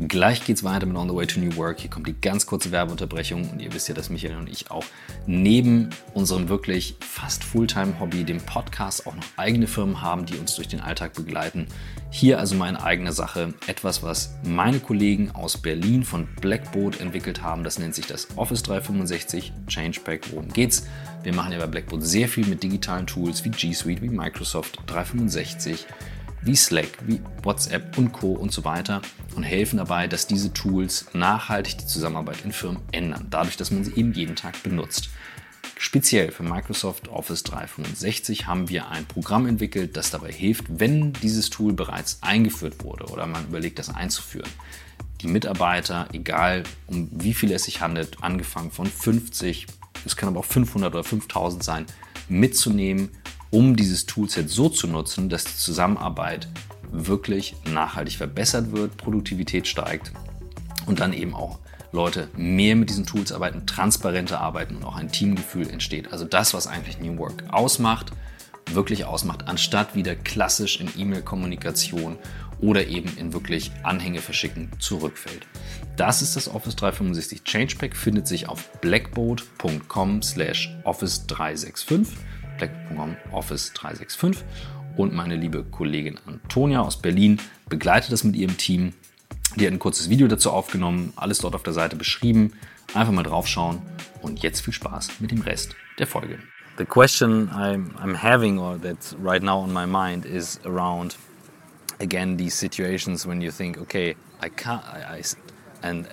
Gleich geht's weiter mit On the Way to New Work. Hier kommt die ganz kurze Werbeunterbrechung und ihr wisst ja, dass Michael und ich auch neben unserem wirklich fast Fulltime-Hobby, dem Podcast, auch noch eigene Firmen haben, die uns durch den Alltag begleiten. Hier also meine eigene Sache, etwas, was meine Kollegen aus Berlin von Blackboard entwickelt haben. Das nennt sich das Office dreihundertfünfundsechzig Changepack. Worum geht's? Wir machen ja bei Blackboard sehr viel mit digitalen Tools wie G Suite, wie Microsoft dreihundertfünfundsechzig, wie Slack, wie WhatsApp und Co. und so weiter und helfen dabei, dass diese Tools nachhaltig die Zusammenarbeit in Firmen ändern, dadurch, dass man sie eben jeden Tag benutzt. Speziell für Microsoft Office dreihundertfünfundsechzig haben wir ein Programm entwickelt, das dabei hilft, wenn dieses Tool bereits eingeführt wurde oder man überlegt, das einzuführen. Die Mitarbeiter, egal um wie viel es sich handelt, angefangen von fünfzig, es kann aber auch fünfhundert oder fünftausend sein, mitzunehmen, um dieses Toolset so zu nutzen, dass die Zusammenarbeit wirklich nachhaltig verbessert wird, Produktivität steigt und dann eben auch Leute mehr mit diesen Tools arbeiten, transparenter arbeiten und auch ein Teamgefühl entsteht. Also das, was eigentlich New Work ausmacht, wirklich ausmacht, anstatt wieder klassisch in E-Mail-Kommunikation oder eben in wirklich Anhänge verschicken zurückfällt. Das ist das Office dreihundertfünfundsechzig Changepack, findet sich auf blackboard.com slash office dreihunderfünfundsechzig. blackboard punkt com Office dreihunderfünfundsechzig und meine liebe Kollegin Antonia aus Berlin begleitet das mit ihrem Team. Die hat ein kurzes Video dazu aufgenommen, alles dort auf der Seite beschrieben. Einfach mal draufschauen und jetzt viel Spaß mit dem Rest der Folge. The question I'm, I'm having or that's right now on my mind is around again these situations when you think, okay, I can't, I, I and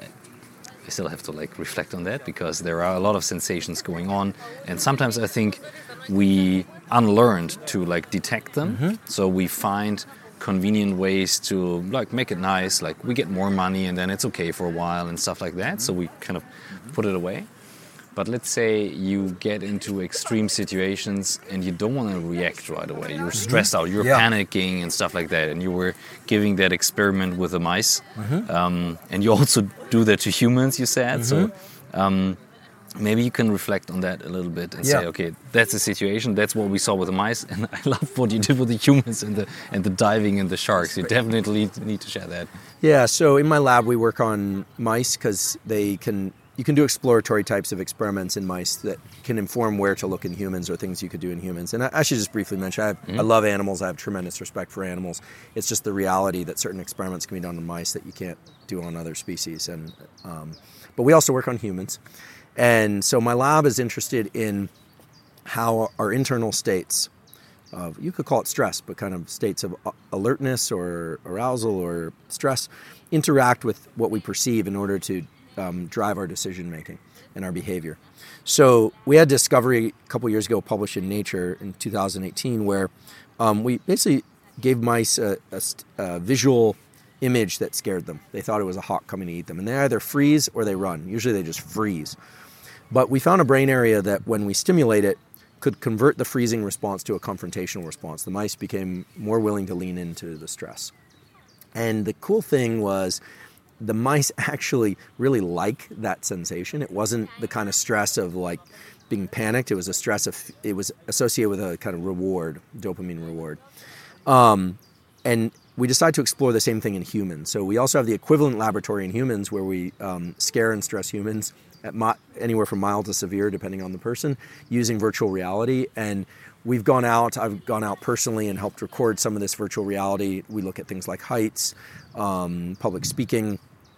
I still have to like reflect on that because there are a lot of sensations going on and sometimes I think we unlearned to like detect them. Mm-hmm. So we find convenient ways to like make it nice, like we get more money and then it's okay for a while and stuff like that. Mm-hmm. So we kind of put it away. But let's say you get into extreme situations and you don't want to react right away. You're stressed out, you're yeah. panicking and stuff like that. And you were giving that experiment with the mice. Mm-hmm. Um, and you also do that to humans, you said. Mm-hmm. So um, maybe you can reflect on that a little bit and yeah. say, okay, that's the situation. That's what we saw with the mice. And I love what you did with the humans and the and the diving and the sharks. You definitely need to share that. Yeah, so in my lab we work on mice because they can... You can do exploratory types of experiments in mice that can inform where to look in humans or things you could do in humans. And I, I should just briefly mention, I, have, mm-hmm. I love animals. I have tremendous respect for animals. It's just the reality that certain experiments can be done on mice that you can't do on other species. And um, but we also work on humans. And so my lab is interested in how our internal states of, you could call it stress, but kind of states of alertness or arousal or stress interact with what we perceive in order to Um, drive our decision making and our behavior. So we had a discovery a couple years ago published in Nature in two thousand eighteen where um, we basically gave mice a, a, a visual image that scared them. They thought it was a hawk coming to eat them, and they either freeze or they run. Usually they just freeze. But we found a brain area that when we stimulate it could convert the freezing response to a confrontational response. The mice became more willing to lean into the stress. And the cool thing was the mice actually really like that sensation. It wasn't the kind of stress of like being panicked. It was a stress of, it was associated with a kind of reward, dopamine reward. Um, and we decided to explore the same thing in humans. So we also have the equivalent laboratory in humans where we um, scare and stress humans at mo- anywhere from mild to severe, depending on the person, using virtual reality. And we've gone out, I've gone out personally and helped record some of this virtual reality. We look at things like heights, um, public speaking,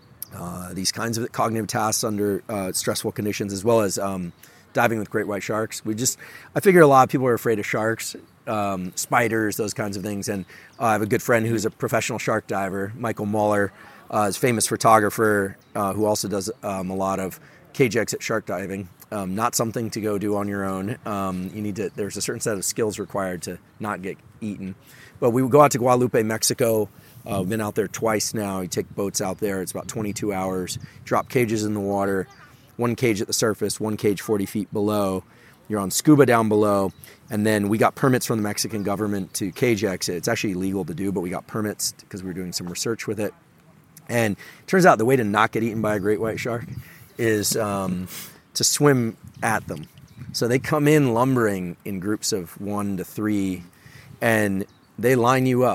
Uh, these kinds of cognitive tasks under uh, stressful conditions, as well as um, diving with great white sharks. We just, I figure a lot of people are afraid of sharks, um, spiders, those kinds of things. And uh, I have a good friend who's a professional shark diver, Michael Muller, uh, is a famous photographer uh, who also does um, a lot of cage exit shark diving. Um, not something to go do on your own. Um, you need to. There's a certain set of skills required to not get eaten. But we would go out to Guadalupe, Mexico. Uh, we've been out there twice now. You take boats out there. It's about twenty-two hours. Drop cages in the water. One cage at the surface, one cage forty feet below. You're on scuba down below. And then we got permits from the Mexican government to cage exit. It's actually illegal to do, but we got permits because we were doing some research with it. And it turns out the way to not get eaten by a great white shark is um, to swim at them. So they come in lumbering in groups of one to three, and they line you up.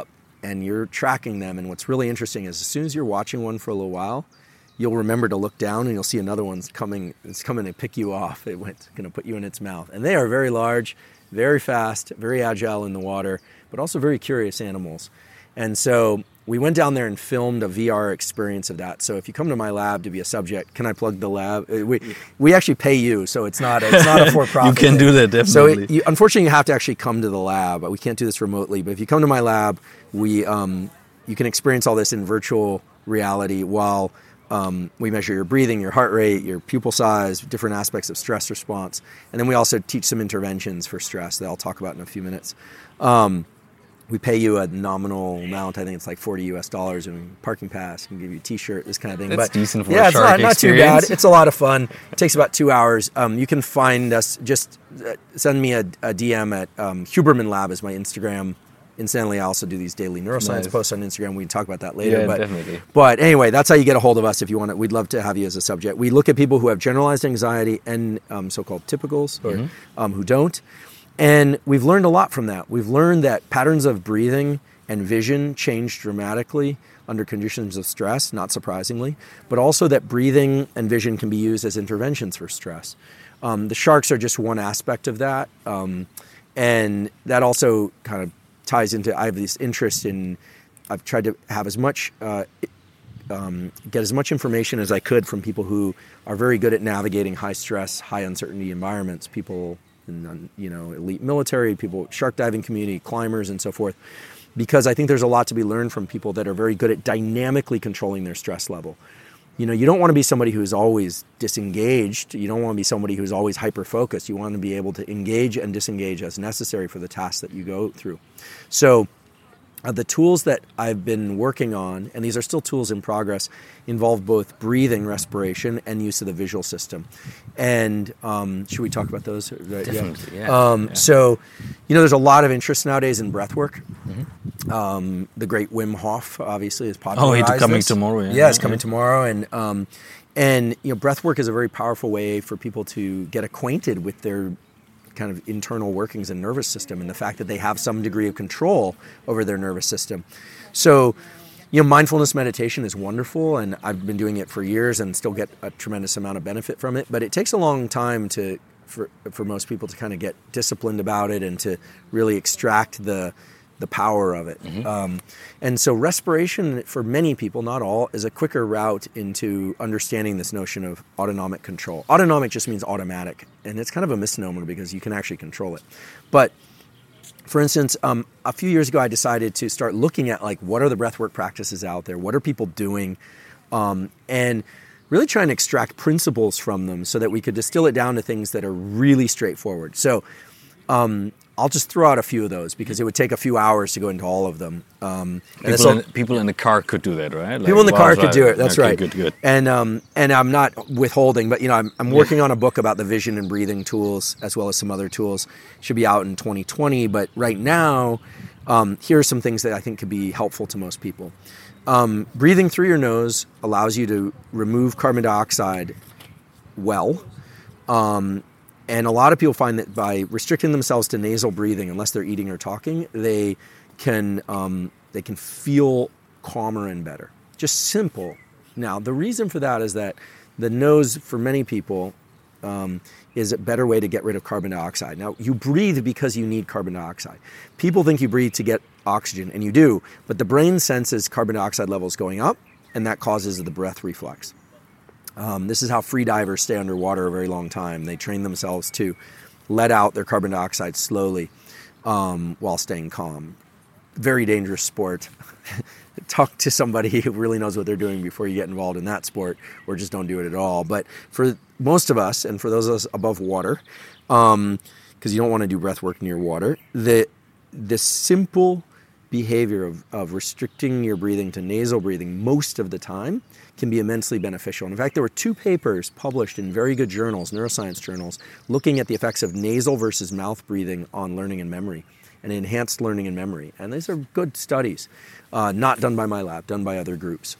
and you're tracking them. And what's really interesting is as soon as you're watching one for a little while, you'll remember to look down and you'll see another one's coming. It's coming to pick you off. It went going to put you in its mouth. And they are very large, very fast, very agile in the water, but also very curious animals. And so we went down there and filmed a V R experience of that. So if you come to my lab to be a subject, can I plug the lab? We we actually pay you, so it's not a, it's not a for-profit. You can thing. do that, definitely. So it, you, unfortunately, you have to actually come to the lab. We can't do this remotely, but if you come to my lab, we um, you can experience all this in virtual reality while um, we measure your breathing, your heart rate, your pupil size, different aspects of stress response. And then we also teach some interventions for stress that I'll talk about in a few minutes. Um, We pay you a nominal amount. I think it's like forty U S dollars, and parking pass, and give you a T-shirt, this kind of thing. That's but decent for yeah, a shark it's not, not too experience. bad. It's a lot of fun. It takes about two hours. Um, you can find us. Just uh, send me a, a D M at um, Huberman Lab is my Instagram. Incidentally, I also do these daily neuroscience Nice. posts on Instagram. We can talk about that later. Yeah, but, definitely. But anyway, that's how you get a hold of us if you want it. We'd love to have you as a subject. We look at people who have generalized anxiety and um, so-called typicals, or Mm-hmm. um, who don't. And we've learned a lot from that. We've learned that patterns of breathing and vision change dramatically under conditions of stress, not surprisingly, but also that breathing and vision can be used as interventions for stress. Um, the sharks are just one aspect of that. Um, and that also kind of ties into, I have this interest in, I've tried to have as much, uh, um, get as much information as I could from people who are very good at navigating high stress, high uncertainty environments, people in, you know, elite military, people, shark diving community, climbers, and so forth. Because I think there's a lot to be learned from people that are very good at dynamically controlling their stress level. You know, you don't want to be somebody who's always disengaged. You don't want to be somebody who's always hyper-focused. You want to be able to engage and disengage as necessary for the tasks that you go through. So uh, the tools that I've been working on, and these are still tools in progress, involve both breathing, respiration, and use of the visual system. And um, should we talk about those? Definitely, yeah. Um, yeah. So, you know, there's a lot of interest nowadays in breath work. Mm-hmm. Um, the great Wim Hof, obviously, is Oh, popularized he's coming this. tomorrow. Yeah, Yeah, it's yeah. coming tomorrow. And, um, and you know, breath work is a very powerful way for people to get acquainted with their kind of internal workings and nervous system, and the fact that they have some degree of control over their nervous system. So, you know, mindfulness meditation is wonderful, and I've been doing it for years and still get a tremendous amount of benefit from it. But it takes a long time to for for most people to kind of get disciplined about it and to really extract the the power of it. Mm-hmm. Um, and so respiration, for many people, not all, is a quicker route into understanding this notion of autonomic control. Autonomic just means automatic, and it's kind of a misnomer because you can actually control it. But for instance, um, a few years ago, I decided to start looking at, like, what are the breathwork practices out there? What are people doing? Um, and really trying to extract principles from them so that we could distill it down to things that are really straightforward. So um, I'll just throw out a few of those because it would take a few hours to go into all of them. Um, and People, in, people in the car could do that, right? Like, people in the while car could do driving. it. That's Okay, right. Good, good. And um, and I'm not withholding, but you know, I'm, I'm working on a book about the vision and breathing tools as well as some other tools. Should be out in twenty twenty, but right now, um, here are some things that I think could be helpful to most people. Um, breathing through your nose allows you to remove carbon dioxide well. Um, and a lot of people find that by restricting themselves to nasal breathing, unless they're eating or talking, they can um, they can feel calmer and better. Just simple. Now, the reason for that is that the nose, for many people, um, is a better way to get rid of carbon dioxide. Now, you breathe because you need carbon dioxide. People think you breathe to get oxygen, and you do, but the brain senses carbon dioxide levels going up, and that causes the breath reflex. Um, this is how free divers stay underwater a very long time. They train themselves to let out their carbon dioxide slowly um, while staying calm. Very dangerous sport. Talk to somebody who really knows what they're doing before you get involved in that sport, or just don't do it at all. But for most of us, and for those of us above water, um, because you don't want to do breath work near water, the the simple behavior of, of restricting your breathing to nasal breathing most of the time can be immensely beneficial. And in fact, there were two papers published in very good journals, neuroscience journals, looking at the effects of nasal versus mouth breathing on learning and memory, and enhanced learning and memory. And these are good studies, uh, not done by my lab, done by other groups.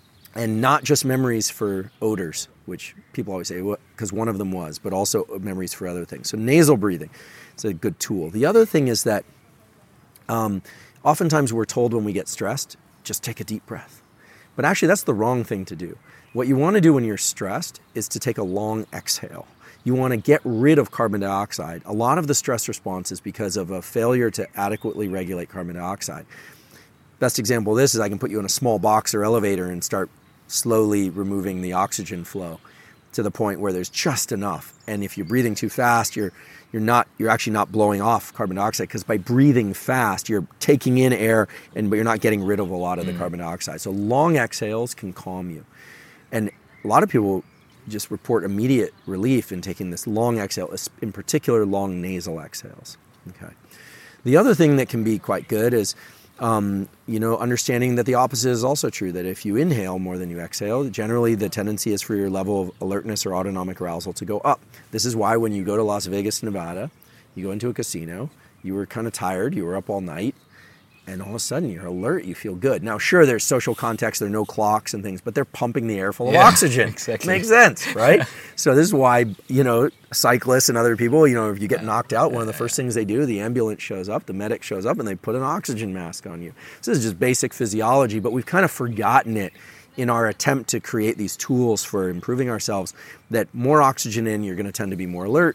And not just memories for odors, which people always say, because one of them was, but also memories for other things. So nasal breathing is a good tool. The other thing is that um, Oftentimes we're told when we get stressed, just take a deep breath. But actually that's the wrong thing to do. What you want to do when you're stressed is to take a long exhale. You want to get rid of carbon dioxide. A lot of the stress response is because of a failure to adequately regulate carbon dioxide. Best example of this is I can put you in a small box or elevator and start slowly removing the oxygen flow to the point where there's just enough. And if you're breathing too fast, you're you're not you're actually not blowing off carbon dioxide, because by breathing fast, you're taking in air and but you're not getting rid of a lot of the mm. carbon dioxide. So long exhales can calm you. And a lot of people just report immediate relief in taking this long exhale, in particular long nasal exhales. Okay. The other thing that can be quite good is, um, you know, understanding that the opposite is also true, that if you inhale more than you exhale, generally the tendency is for your level of alertness or autonomic arousal to go up. This is why when you go to Las Vegas, Nevada, you go into a casino, you were kind of tired, you were up all night, and all of a sudden you're alert, you feel good. Now, sure, there's social context, there are no clocks and things, but they're pumping the air full of yeah, oxygen. Exactly. Makes sense, right? So this is why, you know, cyclists and other people, you know, if you get knocked out, one of the first things they do, the ambulance shows up, the medic shows up, and they put an oxygen mask on you. So this is just basic physiology, but we've kind of forgotten it in our attempt to create these tools for improving ourselves, that more oxygen in, you're going to tend to be more alert.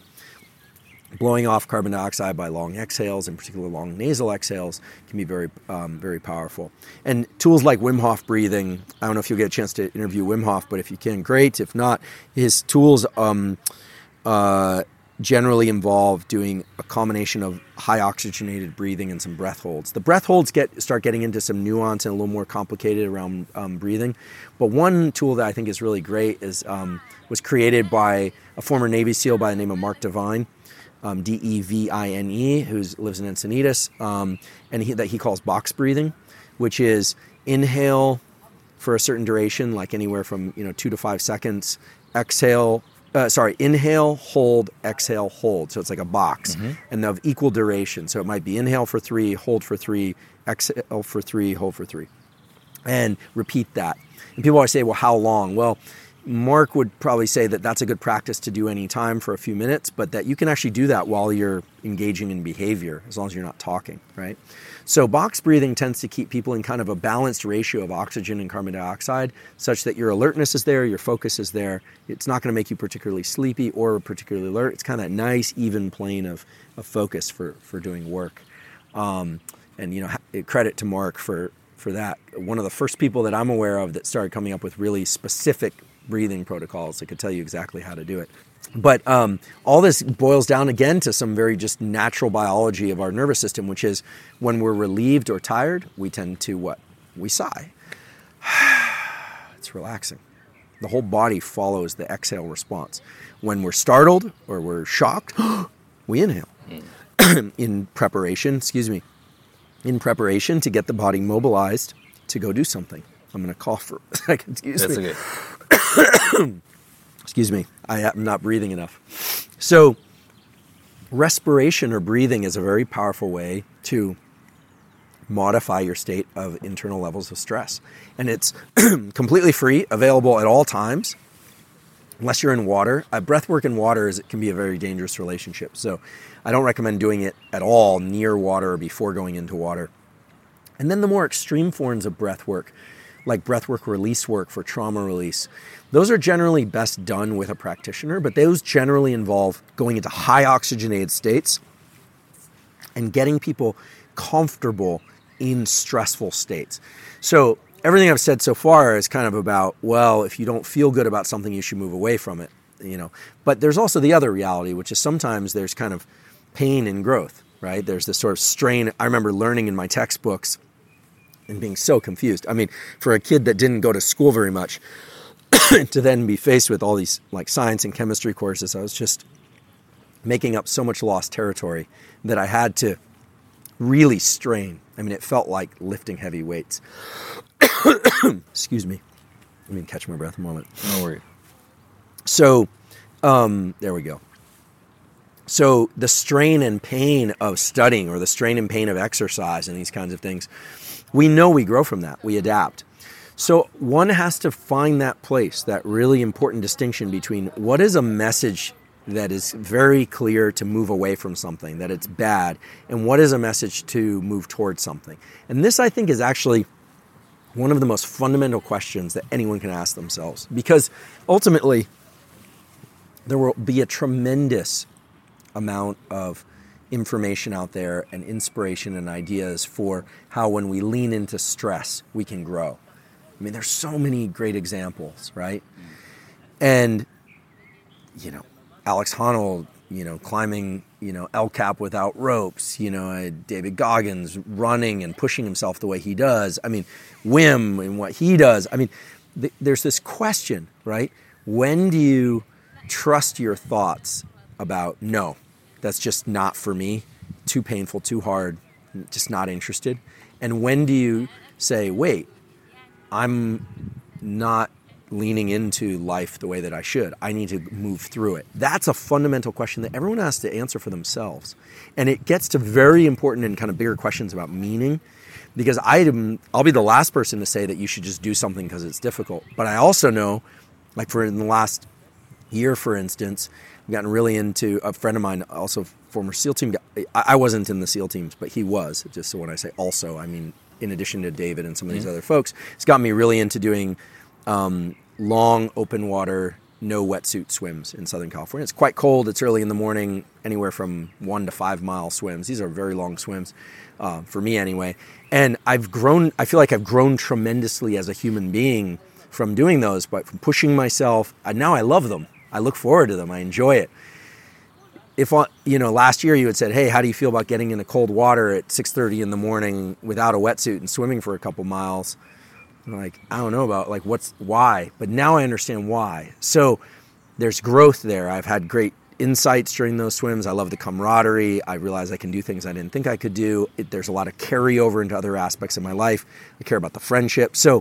Blowing off carbon dioxide by long exhales, in particular long nasal exhales, can be very, um, very powerful. And tools like Wim Hof breathing, I don't know if you'll get a chance to interview Wim Hof, but if you can, great. If not, his tools um, uh, generally involve doing a combination of high oxygenated breathing and some breath holds. The breath holds get start getting into some nuance and a little more complicated around um, breathing. But one tool that I think is really great is um, was created by a former Navy SEAL by the name of Mark Devine. Um, D E V I N E, who lives in Encinitas, um, and he, that he calls box breathing, which is inhale for a certain duration, like anywhere from you know two to five seconds. Exhale, uh, sorry, inhale, hold, exhale, hold. So it's like a box, mm-hmm. and of equal duration. So it might be inhale for three, hold for three, exhale for three, hold for three, and repeat that. And people always say, well, how long? Well, Mark would probably say that that's a good practice to do any time for a few minutes, but that you can actually do that while you're engaging in behavior, as long as you're not talking, right? So box breathing tends to keep people in kind of a balanced ratio of oxygen and carbon dioxide, such that your alertness is there, your focus is there. It's not going to make you particularly sleepy or particularly alert. It's kind of that nice, even plane of, of focus for, for doing work. Um, and, you know, credit to Mark for, for that. One of the first people that I'm aware of that started coming up with really specific breathing protocols that could tell you exactly how to do it. But um, all this boils down again to some very just natural biology of our nervous system, which is when we're relieved or tired, we tend to what? We sigh. It's relaxing. The whole body follows the exhale response. When we're startled or we're shocked, we inhale. Mm. in preparation, excuse me, in preparation to get the body mobilized to go do something. I'm going to cough for a second. Excuse That's me. Okay. Excuse me, I am not breathing enough. So respiration or breathing is a very powerful way to modify your state of internal levels of stress. And it's completely free, available at all times, unless you're in water. Uh, breath work in water is, it can be a very dangerous relationship. So I don't recommend doing it at all near water or before going into water. And then the more extreme forms of breath work, like breathwork release work for trauma release. Those are generally best done with a practitioner, but those generally involve going into high oxygenated states and getting people comfortable in stressful states. So everything I've said so far is kind of about, well, if you don't feel good about something, you should move away from it, you know. But there's also the other reality, which is sometimes there's kind of pain in growth, right? There's this sort of strain. I remember learning in my textbooks and being so confused. I mean, for a kid that didn't go to school very much, to then be faced with all these like science and chemistry courses, I was just making up so much lost territory that I had to really strain. I mean, it felt like lifting heavy weights. Excuse me. Let me catch my breath a moment. No worries. So, um, there we go. So the strain and pain of studying, or the strain and pain of exercise and these kinds of things, we know we grow from that. We adapt. So one has to find that place, that really important distinction between what is a message that is very clear to move away from something, that it's bad, and what is a message to move towards something. And this, I think, is actually one of the most fundamental questions that anyone can ask themselves, because ultimately there will be a tremendous amount of information out there and inspiration and ideas for how when we lean into stress, we can grow. I mean, there's so many great examples, right? And, you know, Alex Honnold, you know, climbing, you know, El Cap without ropes, you know, David Goggins running and pushing himself the way he does. I mean, Wim and what he does. I mean, th- there's this question, right? When do you trust your thoughts about, no, that's just not for me, too painful, too hard, just not interested? And when do you say, wait, I'm not leaning into life the way that I should. I need to move through it. That's a fundamental question that everyone has to answer for themselves. And it gets to very important and kind of bigger questions about meaning, because I, I'll be the last person to say that you should just do something because it's difficult. But I also know, like for in the last year, for instance, I've gotten really into, a friend of mine, also former SEAL team guy. I wasn't in the SEAL teams, but he was. Just so when I say also, I mean, in addition to David and some of these mm-hmm. other folks, it's got me really into doing Um, long open water, no wetsuit swims in Southern California. It's quite cold. It's early in the morning, anywhere from one to five mile swims. These are very long swims, uh, for me anyway. And I've grown, I feel like I've grown tremendously as a human being from doing those, but from pushing myself. And now I love them. I look forward to them. I enjoy it. If, you know, last year you had said, hey, how do you feel about getting into cold water at six thirty in the morning without a wetsuit and swimming for a couple miles? Like, I don't know about, like, what's, why? But now I understand why. So there's growth there. I've had great insights during those swims. I love the camaraderie. I realize I can do things I didn't think I could do. It, there's a lot of carryover into other aspects of my life. I care about the friendship. So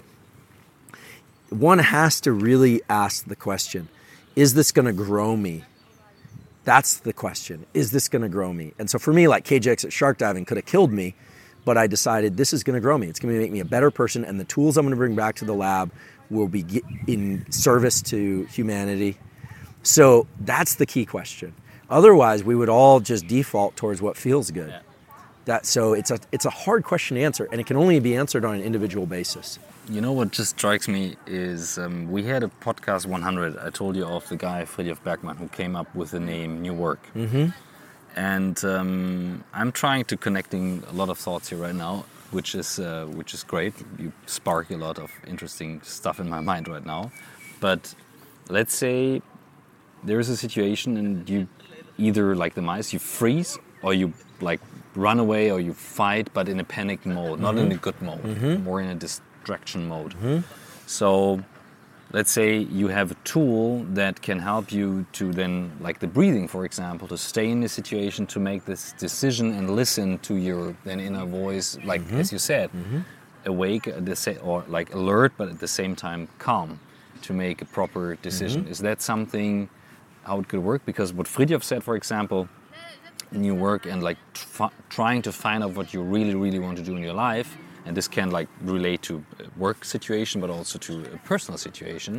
one has to really ask the question, is this going to grow me? That's the question. Is this going to grow me? And so for me, like K J X at shark diving could have killed me, but I decided this is going to grow me. It's going to make me a better person, and the tools I'm going to bring back to the lab will be in service to humanity. So that's the key question. Otherwise, we would all just default towards what feels good. Yeah. That so it's a it's a hard question to answer, and it can only be answered on an individual basis. You know what just strikes me is um, we had a podcast one hundred. I told you of the guy Fridtjof Bergmann who came up with the name New Work. Mm-hmm. And um, I'm trying to connecting a lot of thoughts here right now, which is uh, which is great. You spark a lot of interesting stuff in my mind right now. But let's say there is a situation and you either, like the mice, you freeze or you like run away or you fight, but in a panic mode, mm-hmm. not in a good mode, mm-hmm. more in a distraction mode. Mm-hmm. So let's say you have a tool that can help you to then, like the breathing, for example, to stay in the situation, to make this decision and listen to your then inner voice, like mm-hmm. as you said, mm-hmm. awake at the sa- or like alert, but at the same time calm, to make a proper decision. Mm-hmm. Is that something, how it could work? Because what Fridtjof said, for example, in your work and like tr- trying to find out what you really, really want to do in your life, and this can like relate to a work situation, but also to a personal situation.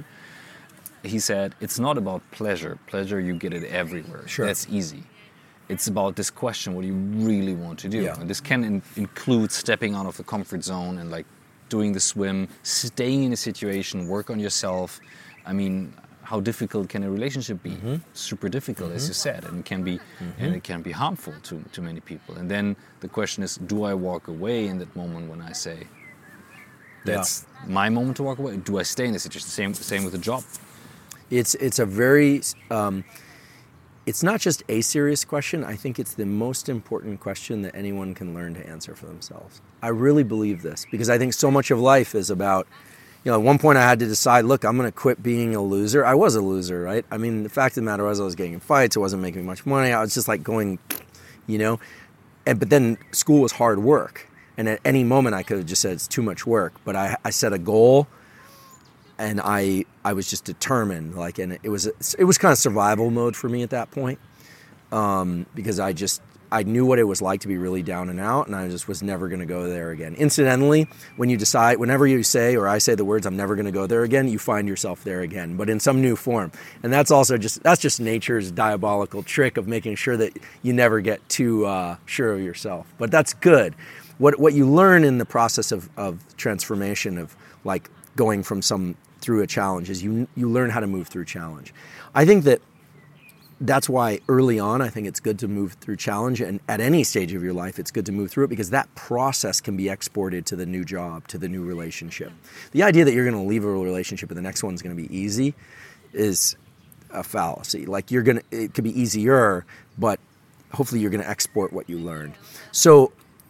He said, it's not about pleasure. Pleasure, you get it everywhere. Sure. That's easy. It's about this question, what do you really want to do? Yeah. And this can in- include stepping out of the comfort zone and like doing the swim, staying in a situation, work on yourself. I mean, how difficult can a relationship be? Mm-hmm. Super difficult, mm-hmm. as you said, and it can be, mm-hmm. and it can be harmful to, to many people. And then the question is, do I walk away in that moment when I say, that's yeah. my moment to walk away? Do I stay in the situation? Same, same with the job. It's it's a very, um, it's not just a serious question. I think it's the most important question that anyone can learn to answer for themselves. I really believe this, because I think so much of life is about, you know, at one point I had to decide, look, I'm going to quit being a loser. I was a loser, right? I mean, the fact of the matter was I was getting in fights. I wasn't making much money. I was just like going, you know, and but then school was hard work. And at any moment I could have just said it's too much work. But I, I set a goal, and I I was just determined. Like, and it was it was kind of survival mode for me at that point, um, because I just I knew what it was like to be really down and out, and I just was never going to go there again. Incidentally, when you decide, whenever you say or I say the words, I'm never going to go there again, you find yourself there again, but in some new form. And that's also just, that's just nature's diabolical trick of making sure that you never get too uh, sure of yourself. But that's good. What what you learn in the process of, of transformation, of like going from some, through a challenge, is you you learn how to move through challenge. I think that that's why early on, I think it's good to move through challenge, and at any stage of your life, it's good to move through it, because that process can be exported to the new job, to the new relationship. The idea that you're going to leave a relationship and the next one's going to be easy is a fallacy. Like you're going to, it could be easier, but hopefully you're going to export what you learned. So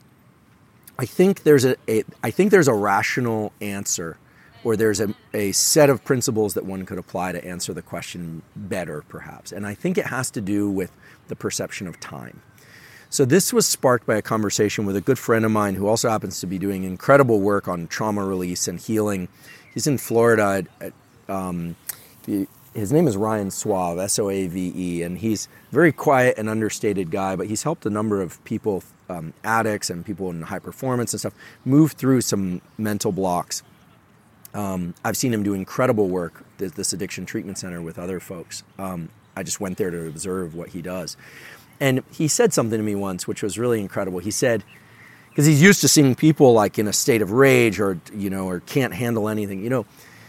I think there's a, a I think there's a rational answer, or there's a, a set of principles that one could apply to answer the question better, perhaps. And I think it has to do with the perception of time. So this was sparked by a conversation with a good friend of mine who also happens to be doing incredible work on trauma release and healing. He's in Florida. At, um, the, his name is Ryan Suave, S O A V E, and he's a very quiet and understated guy, but he's helped a number of people, um, addicts and people in high performance and stuff, move through some mental blocks. Um, I've seen him do incredible work at this addiction treatment center with other folks. Um, I just went there to observe what he does. And he said something to me once, which was really incredible. He said, because he's used to seeing people like in a state of rage or, you know, or can't handle anything, you know,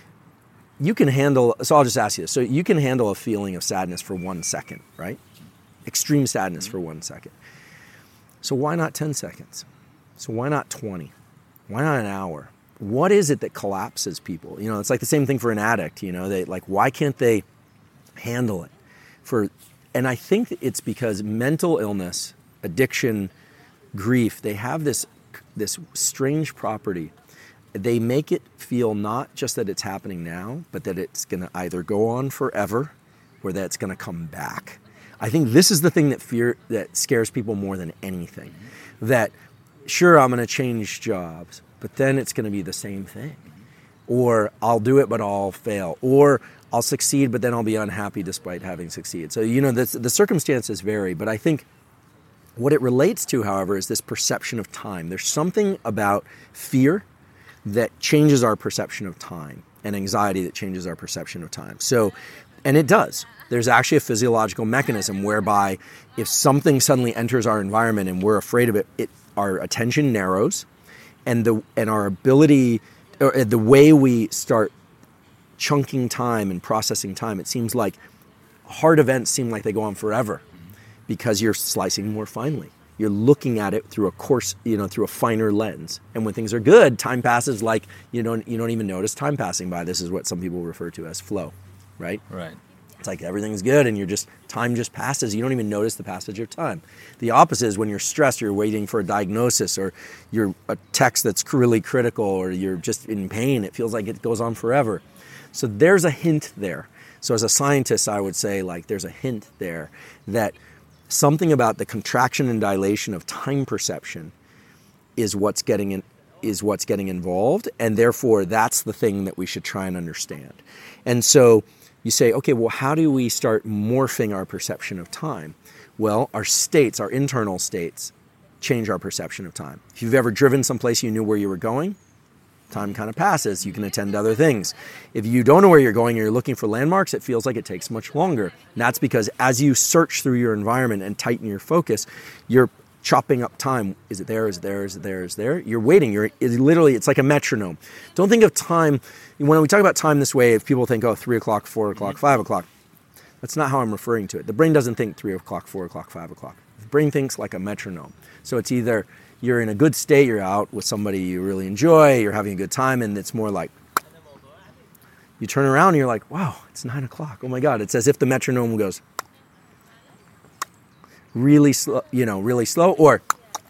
you can handle, so I'll just ask you this. So you can handle a feeling of sadness for one second, right? Extreme sadness for one second. So why not ten seconds? So why not twenty? Why not an hour? What is it that collapses people? You know, it's like the same thing for an addict, you know, they like, why can't they handle it? For, and I think it's because mental illness, addiction, grief, they have this, this strange property. They make it feel not just that it's happening now, but that it's going to either go on forever or that it's going to come back. I think this is the thing that fear, that scares people more than anything. That, sure, I'm going to change jobs, but then it's going to be the same thing. Or I'll do it, but I'll fail. Or I'll succeed, but then I'll be unhappy despite having succeeded. So, you know, the, the circumstances vary. But I think what it relates to, however, is this perception of time. There's something about fear that changes our perception of time, and anxiety that changes our perception of time. So, and it does. There's actually a physiological mechanism whereby if something suddenly enters our environment and we're afraid of it, it our attention narrows. And the and our ability, or the way we start chunking time and processing time, it seems like hard events seem like they go on forever because you're slicing more finely. You're looking at it through a coarse, you know, through a finer lens. And when things are good, time passes like you don't you don't even notice time passing by. This is what some people refer to as flow, right? Right. It's like everything's good and you're just, time just passes. You don't even notice the passage of time. The opposite is when you're stressed, you're waiting for a diagnosis, or you're a text that's really critical, or you're just in pain. It feels like it goes on forever. So there's a hint there. So as a scientist, I would say like there's a hint there that something about the contraction and dilation of time perception is what's getting in, is what's getting involved. And therefore that's the thing that we should try and understand. And so you say, okay, well, how do we start morphing our perception of time? Well, our states, our internal states, change our perception of time. If you've ever driven someplace you knew where you were going, time kind of passes. You can attend to other things. If you don't know where you're going and you're looking for landmarks, it feels like it takes much longer. And that's because as you search through your environment and tighten your focus, you're chopping up time. Is it there? Is it there? Is it there? Is it there? You're waiting. You're it's literally, it's like a metronome. Don't think of time. When we talk about time this way, if people think, oh, three o'clock, four o'clock, five o'clock, that's not how I'm referring to it. The brain doesn't think three o'clock, four o'clock, five o'clock. The brain thinks like a metronome. So it's either you're in a good state, you're out with somebody you really enjoy, you're having a good time, and it's more like, you turn around and you're like, wow, it's nine o'clock. Oh my God. It's as if the metronome goes really slow, you know, really slow, or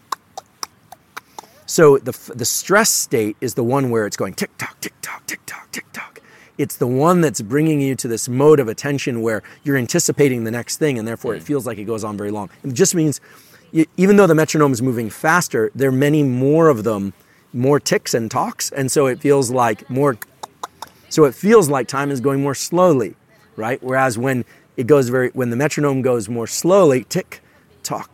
so the the stress state is the one where it's going tick tock, tick tock, tick tock, tick tock. It's the one that's bringing you to this mode of attention where you're anticipating the next thing, and therefore it feels like it goes on very long. It just means, you, even though the metronome is moving faster, there are many more of them, more ticks and talks, and so it feels like more. So it feels like time is going more slowly, right? Whereas when it goes very, when the metronome goes more slowly, tick, talk,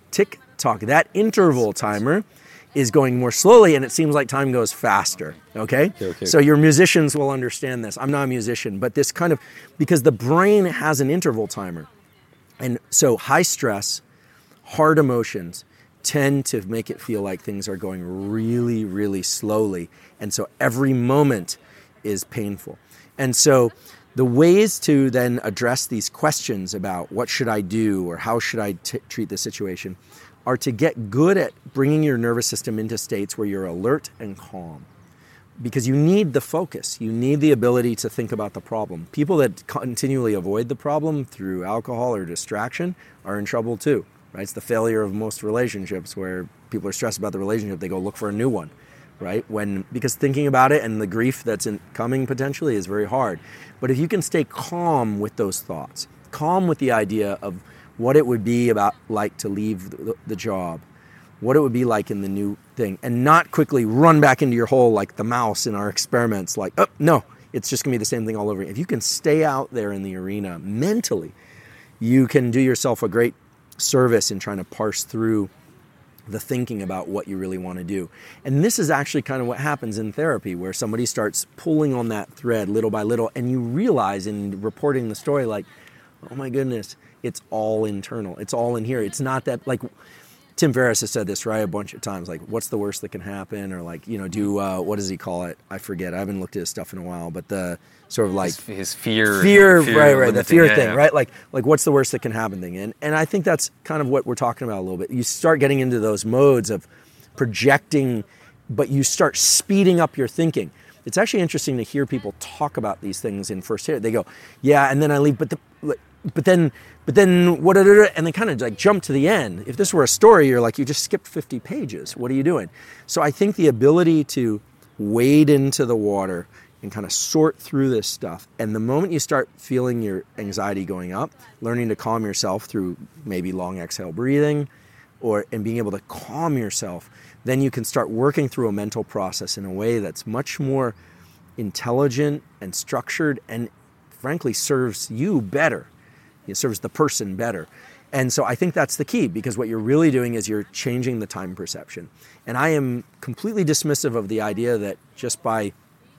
tick tock. That interval timer is going more slowly, and it seems like time goes faster, okay? Okay, okay. So your musicians will understand this. I'm not a musician, but this kind of, because the brain has an interval timer. And so high stress, hard emotions tend to make it feel like things are going really, really slowly. And so every moment is painful. And so the ways to then address these questions about what should I do or how should I t- treat the situation are to get good at bringing your nervous system into states where you're alert and calm. Because you need the focus. You need the ability to think about the problem. People that continually avoid the problem through alcohol or distraction are in trouble too, right? It's the failure of most relationships where people are stressed about the relationship, they go look for a new one, right? When, because thinking about it and the grief that's in, coming potentially is very hard. But if you can stay calm with those thoughts, calm with the idea of what it would be about like to leave the, the job, what it would be like in the new thing, and not quickly run back into your hole like the mouse in our experiments, like, oh, no, it's just going to be the same thing all over. If you can stay out there in the arena mentally, you can do yourself a great service in trying to parse through the thinking about what you really want to do. And this is actually kind of what happens in therapy, where somebody starts pulling on that thread little by little, and you realize in reporting the story, like, oh my goodness, it's all internal. It's all in here. It's not that, like, Tim Ferriss has said this, right, a bunch of times, like, what's the worst that can happen? Or like, you know, do, uh, what does he call it? I forget. I haven't looked at his stuff in a while, but the sort of like... His, his fear. Fear, fear right, right, the fear yeah, thing, yeah. right? Like, like, what's the worst that can happen thing? And, and I think that's kind of what we're talking about a little bit. You start getting into those modes of projecting, but you start speeding up your thinking. It's actually interesting to hear people talk about these things in first hit. They go, yeah, and then I leave, but the... But then, but then, what? And they kind of like jump to the end. If this were a story, you're like, you just skipped fifty pages. What are you doing? So I think the ability to wade into the water and kind of sort through this stuff, and the moment you start feeling your anxiety going up, learning to calm yourself through maybe long exhale breathing, or and being able to calm yourself, then you can start working through a mental process in a way that's much more intelligent and structured, and frankly serves you better. It serves the person better. And so I think that's the key, because what you're really doing is you're changing the time perception. And I am completely dismissive of the idea that just by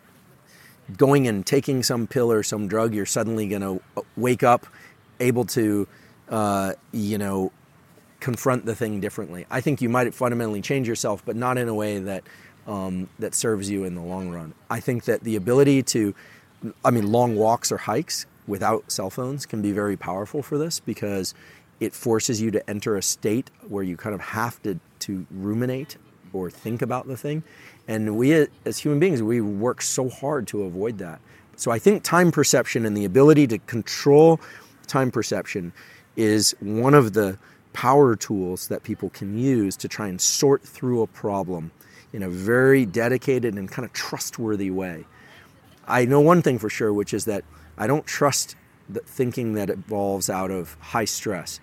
going and taking some pill or some drug, you're suddenly going to wake up able to, uh, you know, confront the thing differently. I think you might fundamentally change yourself, but not in a way that um, that serves you in the long run. I think that the ability to, I mean, long walks or hikes without cell phones can be very powerful for this, because it forces you to enter a state where you kind of have to, to ruminate or think about the thing. And we as human beings, we work so hard to avoid that. So I think time perception and the ability to control time perception is one of the power tools that people can use to try and sort through a problem in a very dedicated and kind of trustworthy way. I know one thing for sure, which is that I don't trust the thinking that evolves out of high stress.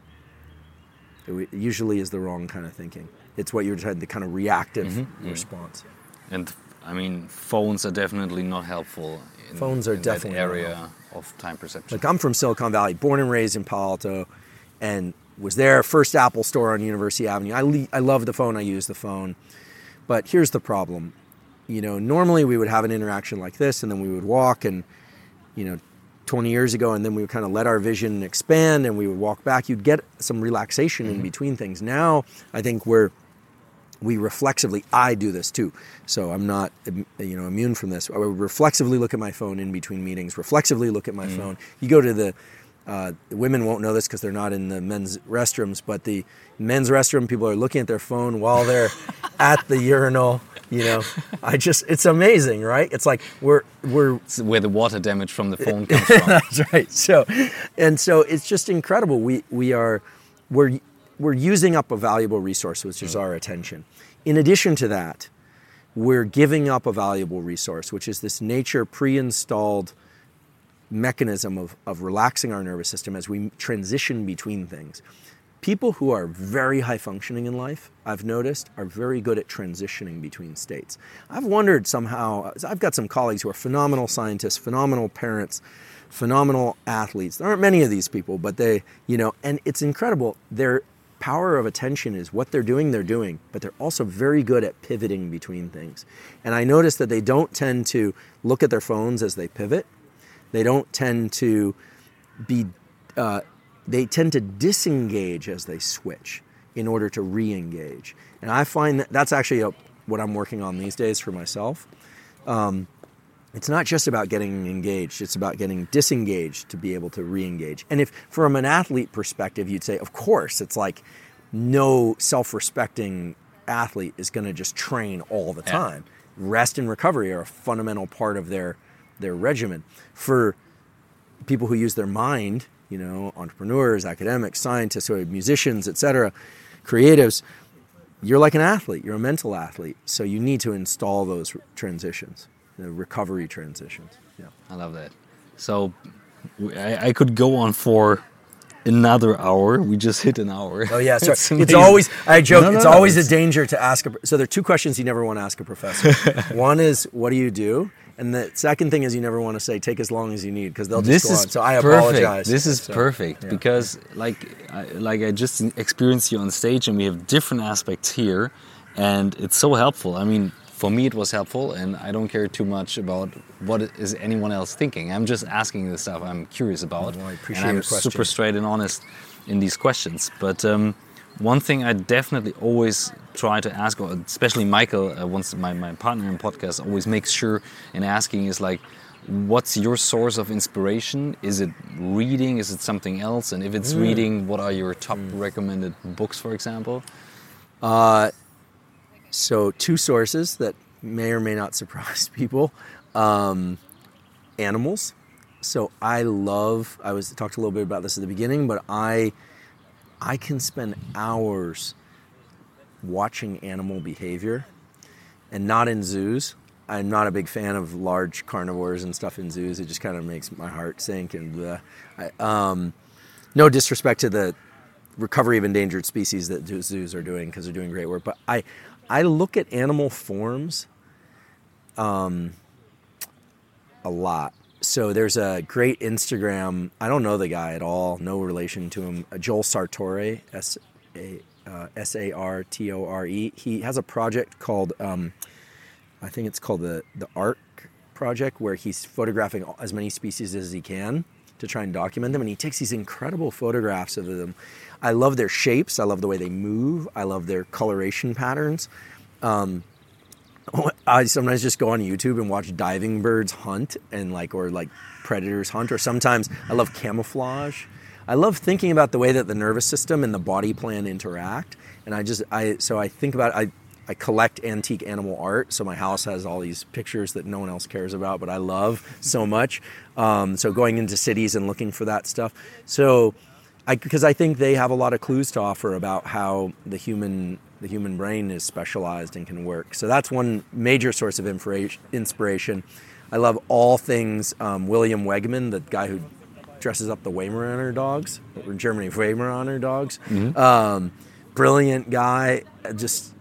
It usually is the wrong kind of thinking. It's what you're trying, the kind of reactive mm-hmm. response. And I mean, phones are definitely not helpful in, phones are in definitely that area of time perception. Like, I'm from Silicon Valley, born and raised in Palo Alto, and was there, first Apple store on University Avenue. I, le- I love the phone, I use the phone. But here's the problem. You know, normally we would have an interaction like this, and then we would walk, and you know, twenty years ago, and then we would kind of let our vision expand and we would walk back. You'd get some relaxation mm-hmm. in between things. Now, I think we're, we reflexively, I do this too, so I'm not, you know, immune from this. I would reflexively look at my phone in between meetings, reflexively look at my mm-hmm. phone. You go to the, uh, the women won't know this because they're not in the men's restrooms, but the men's restroom, people are looking at their phone while they're at the urinal. You know, I just, it's amazing, right? It's like we're, we're... It's where the water damage from the phone comes from. That's right. So, and so it's just incredible. We, we are, we're, we're using up a valuable resource, which is mm. our attention. In addition to that, we're giving up a valuable resource, which is this nature pre-installed mechanism of, of relaxing our nervous system as we transition between things. People who are very high functioning in life, I've noticed, are very good at transitioning between states. I've wondered somehow, I've got some colleagues who are phenomenal scientists, phenomenal parents, phenomenal athletes. There aren't many of these people, but they, you know, and it's incredible. They're power of attention is what they're doing, they're doing, but they're also very good at pivoting between things. And I notice that they don't tend to look at their phones as they pivot. They don't tend to be, uh, they tend to disengage as they switch in order to re-engage. And I find that that's actually a, what I'm working on these days for myself. Um, it's not just about getting engaged, it's about getting disengaged to be able to re-engage. And if from an athlete perspective, you'd say, of course, it's like no self-respecting athlete is going to just train all the time. Yeah. Rest and recovery are a fundamental part of their, their regimen. For people who use their mind, you know, entrepreneurs, academics, scientists, or musicians, et cetera, creatives, you're like an athlete, you're a mental athlete. So you need to install those transitions. The recovery transitions. Yeah, I love that. So I, I could go on for another hour. We just hit an hour. Oh yeah, sorry. It's, it's always, I joke, no, no, it's no, always it's... a danger to ask a, so there are two questions you never want to ask a professor. One is, what do you do? And the second thing is you never want to say, take as long as you need, because they'll just this go on. So I perfect. apologize. This is so, perfect yeah. because like I, like I just experienced you on stage and we have different aspects here and it's so helpful. I mean, for me, it was helpful, and I don't care too much about what is anyone else thinking. I'm just asking the stuff I'm curious about, well, I appreciate and I'm your question. super straight and honest in these questions. But um, one thing I definitely always try to ask, especially Michael, uh, once my, my partner in podcast, always makes sure in asking is like, what's your source of inspiration? Is it reading? Is it something else? And if it's mm. reading, what are your top mm. recommended books, for example? Uh. So two sources that may or may not surprise people. Um, animals. So I love, I was talked a little bit about this at the beginning, but I I can spend hours watching animal behavior, and not in zoos. I'm not a big fan of large carnivores and stuff in zoos. It just kind of makes my heart sink. And bleh. I, um, no disrespect to the recovery of endangered species that zoos are doing, because they're doing great work, but I I look at animal forms um, a lot. So there's a great Instagram, I don't know the guy at all, no relation to him, Joel Sartore, S A uh, S A R T O R E. He has a project called, um, I think it's called the, the ARC Project, where he's photographing as many species as he can to try and document them, and he takes these incredible photographs of them. I love their shapes. I love the way they move. I love their coloration patterns. Um, I sometimes just go on YouTube and watch diving birds hunt, and like, or like predators hunt, or sometimes I love camouflage. I love thinking about the way that the nervous system and the body plan interact. And I just, I, so I think about, I, I collect antique animal art. So my house has all these pictures that no one else cares about, but I love so much. Um, so going into cities and looking for that stuff. So, I, because I think they have a lot of clues to offer about how the human the human brain is specialized and can work. So that's one major source of inspiration. I love all things um, William Wegman, the guy who dresses up the Weimaraner dogs, or in Germany, Weimaraner dogs. Mm-hmm. Um, brilliant guy. Just,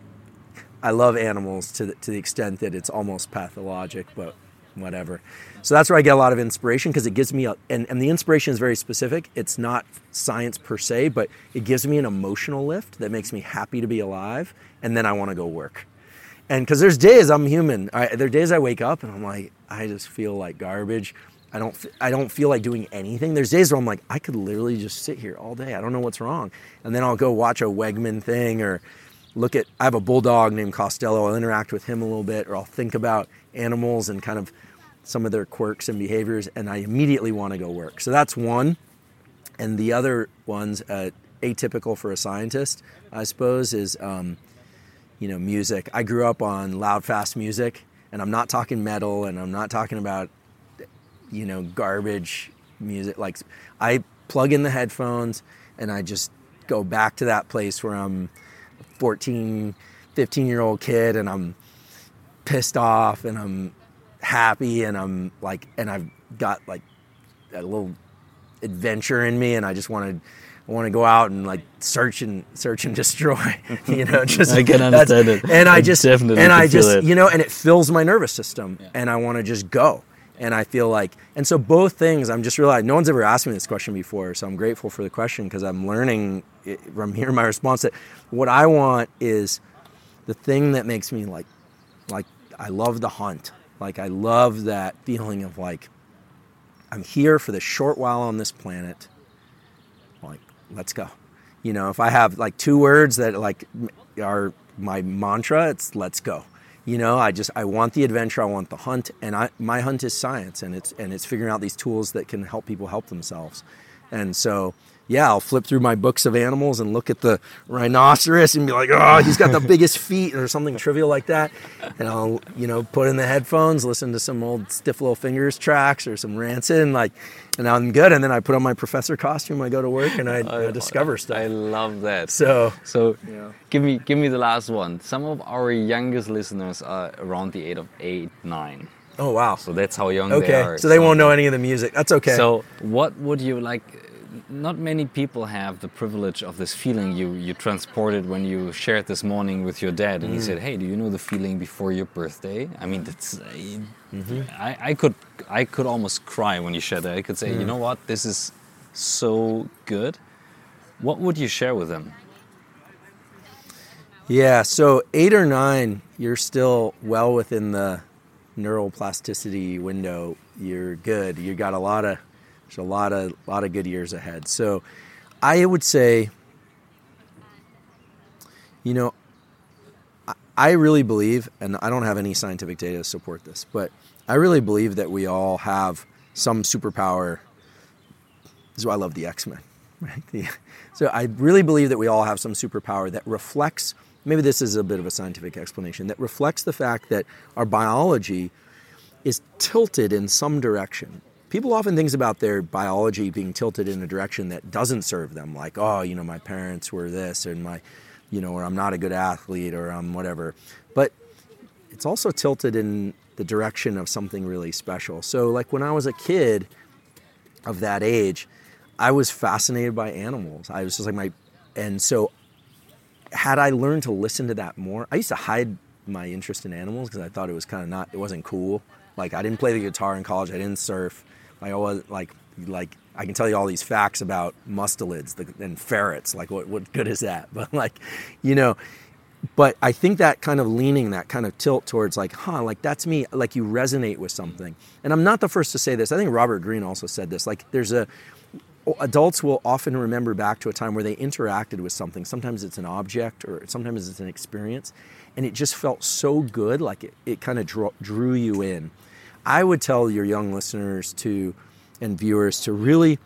I love animals to the, to the extent that it's almost pathologic, but whatever. So that's where I get a lot of inspiration, because it gives me a, and, and the inspiration is very specific. It's not science per se, but it gives me an emotional lift that makes me happy to be alive, and then I want to go work. And because there's days I'm human. I, there are days I wake up and I'm like, I just feel like garbage. I don't I don't feel like doing anything. There's days where I'm like, I could literally just sit here all day. I don't know what's wrong. And then I'll go watch a Wegman thing, or look at, I have a bulldog named Costello. I'll interact with him a little bit, or I'll think about animals and kind of some of their quirks and behaviors, and I immediately want to go work. So that's one. And the other one's uh, atypical for a scientist, I suppose, is, um, you know, music. I grew up on loud, fast music, and I'm not talking metal, and I'm not talking about, you know, garbage music. Like, I plug in the headphones, and I just go back to that place where I'm a fourteen, fifteen-year-old kid, and I'm pissed off, and I'm happy, and I'm like, and I've got like a little adventure in me, and I just want to, I want to go out and like search and search and destroy, you know. Just I can understand it, and I, I just definitely and I just it. you know, and it fills my nervous system, yeah. And I want to just go. And I feel like, and so both things, I'm just realizing, no one's ever asked me this question before, so I'm grateful for the question because I'm learning from hearing my response that what I want is the thing that makes me like, like I love the hunt. Like I love that feeling of like, I'm here for the short while on this planet. Like, let's go. You know, if I have like two words that like are my mantra, it's let's go. You know, I just, I want the adventure, I want the hunt, and I, my hunt is science, and it's, and it's figuring out these tools that can help people help themselves. And so, yeah, I'll flip through my books of animals and look at the rhinoceros and be like, oh, he's got the biggest feet, or something trivial like that. And I'll, you know, put in the headphones, listen to some old Stiff Little Fingers tracks or some Rancid, and like, and I'm good. And then I put on my professor costume, I go to work, and I, I, I discover stuff. I love that. So, so yeah. give me, give me the last one. Some of our youngest listeners are around the age of eight, nine. Oh, wow. So that's how young okay. they are. So they won't know any of the music. That's okay. So what would you like? Not many people have the privilege of this feeling you, you transported when you shared this morning with your dad, and mm. he said, "Hey, do you know the feeling before your birthday?" I mean, that's, uh, mm-hmm. I, I could I could almost cry when you shared that. I could say, mm. you know what, this is so good. What would you share with them? Yeah, so eight or nine, you're still well within the neuroplasticity window. You're good. You got a lot of There's a lot of lot of good years ahead. So I would say, you know, I really believe, and I don't have any scientific data to support this, but I really believe that we all have some superpower. This is why I love the X-Men. Right? The, so I really believe that we all have some superpower that reflects, maybe this is a bit of a scientific explanation, that reflects the fact that our biology is tilted in some direction. People often think about their biology being tilted in a direction that doesn't serve them, like, oh, you know, my parents were this, and my, you know, or I'm not a good athlete, or I'm whatever. But it's also tilted in the direction of something really special. So, like when I was a kid of that age, I was fascinated by animals. I was just like my, and so had I learned to listen to that more, I used to hide my interest in animals because I thought it was kind of not, it wasn't cool. Like I didn't play the guitar in college, I didn't surf. I always like like I can tell you all these facts about mustelids and ferrets. Like what what good is that? But like, you know, but I think that kind of leaning, that kind of tilt towards like, huh, like that's me. Like you resonate with something. And I'm not the first to say this. I think Robert Greene also said this. Like there's a adults will often remember back to a time where they interacted with something. Sometimes it's an object, or sometimes it's an experience, and it just felt so good. Like it it kind of drew, drew you in. I would tell your young listeners to and viewers to really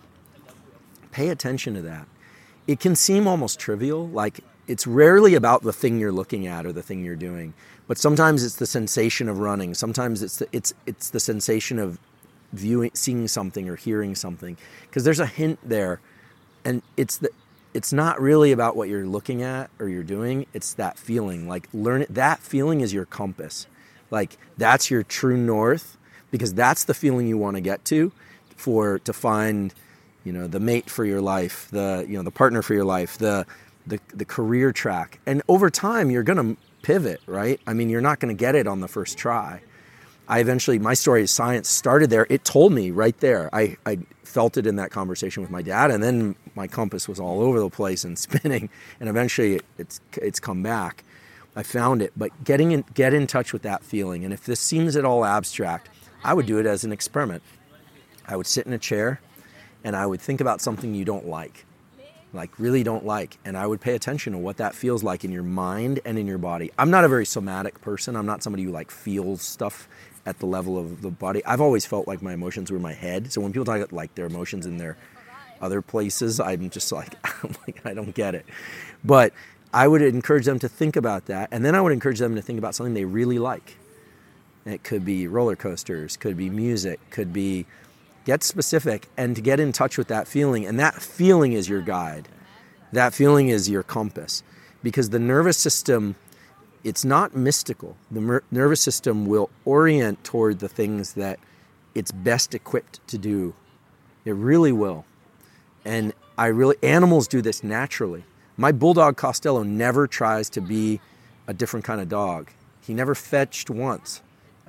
pay attention to that. It can seem almost trivial, like it's rarely about the thing you're looking at or the thing you're doing, but sometimes it's the sensation of running. Sometimes it's the, it's it's the sensation of viewing, seeing something or hearing something, because there's a hint there, and it's the it's not really about what you're looking at or you're doing. It's that feeling. Like learn it. That feeling is your compass. Like that's your true north. Because that's the feeling you want to get to, for to find, you know, the mate for your life, the you know the partner for your life, the the the career track. And over time, you're going to pivot, right? I mean, you're not going to get it on the first try. I eventually, my story of science started there. It told me right there. I I felt it in that conversation with my dad, and then my compass was all over the place and spinning. And eventually, it, it's it's come back. I found it, but getting in, get in touch with that feeling. And if this seems at all abstract, I would do it as an experiment. I would sit in a chair and I would think about something you don't like, like really don't like. And I would pay attention to what that feels like in your mind and in your body. I'm not a very somatic person. I'm not somebody who like feels stuff at the level of the body. I've always felt like my emotions were in my head. So when people talk about like their emotions in their other places, I'm just like, I'm like, I don't get it. But I would encourage them to think about that. And then I would encourage them to think about something they really like. It could be roller coasters, could be music, could be, get specific and to get in touch with that feeling. And that feeling is your guide. That feeling is your compass. Because the nervous system, it's not mystical. The mer- nervous system will orient toward the things that it's best equipped to do. It really will. And I really, animals do this naturally. My bulldog Costello never tries to be a different kind of dog. He never fetched once.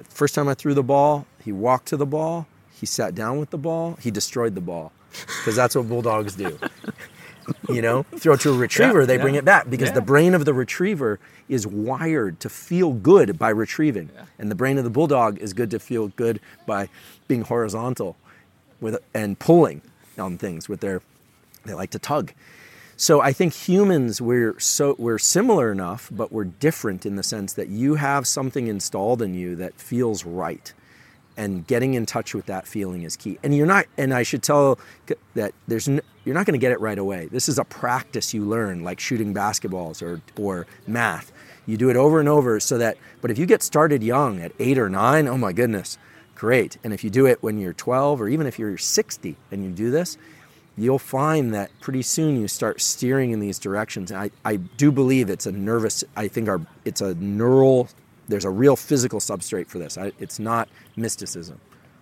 First time I threw the ball, he walked to the ball, he sat down with the ball, he destroyed the ball. Because that's what bulldogs do. You know, throw it to a retriever, yeah, they yeah. bring it back because yeah. the brain of the retriever is wired to feel good by retrieving. Yeah. And the brain of the bulldog is good to feel good by being horizontal with and pulling on things with their, they like to tug. So I think humans, we're so we're similar enough, but we're different in the sense that you have something installed in you that feels right. And getting in touch with that feeling is key. And you're not, and I should tell that there's, no, you're not going to get it right away. This is a practice you learn, like shooting basketballs or or math. You do it over and over so that, but if you get started young at eight or nine, oh my goodness, great. And if you do it when you're twelve or even if you're sixty and you do this, you'll find that pretty soon you start steering in these directions. And I, I do believe it's a nervous, I think our it's a neural, there's a real physical substrate for this. I, it's not mysticism.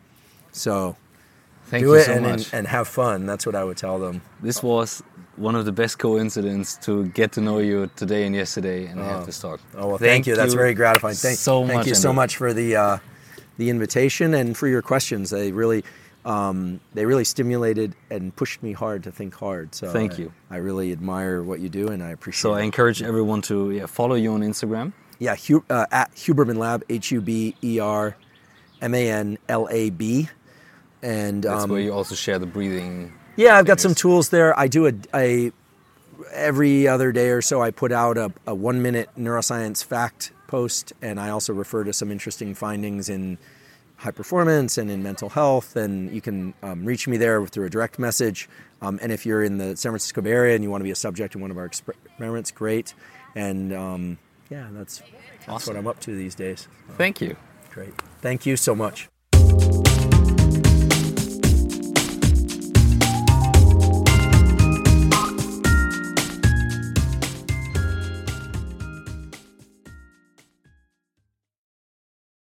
So Thank do you it so and, much. and, and have fun. That's what I would tell them. This was one of the best coincidences to get to know you today and yesterday and oh. have this talk. Oh, well, thank, thank you. That's very gratifying. Thank, so thank much, you so Andrew. much for the uh, the invitation and for your questions. They really um, they really stimulated and pushed me hard to think hard. So thank I, you. I really admire what you do and I appreciate so it. So I encourage everyone to yeah, follow you on Instagram. Yeah, Hu- uh, at Huberman Lab, H U B E R M A N L A B. And that's um, where you also share the breathing. Yeah, I've got some tools there. I do a, a every other day or so I put out a, a one minute neuroscience fact post, and I also refer to some interesting findings in high performance and in mental health, and you can um, reach me there through a direct message. Um, and if you're in the San Francisco Bay Area and you want to be a subject in one of our experiments, great. And um, yeah, that's, that's awesome. what I'm up to these days. Thank you. Great. Thank you so much.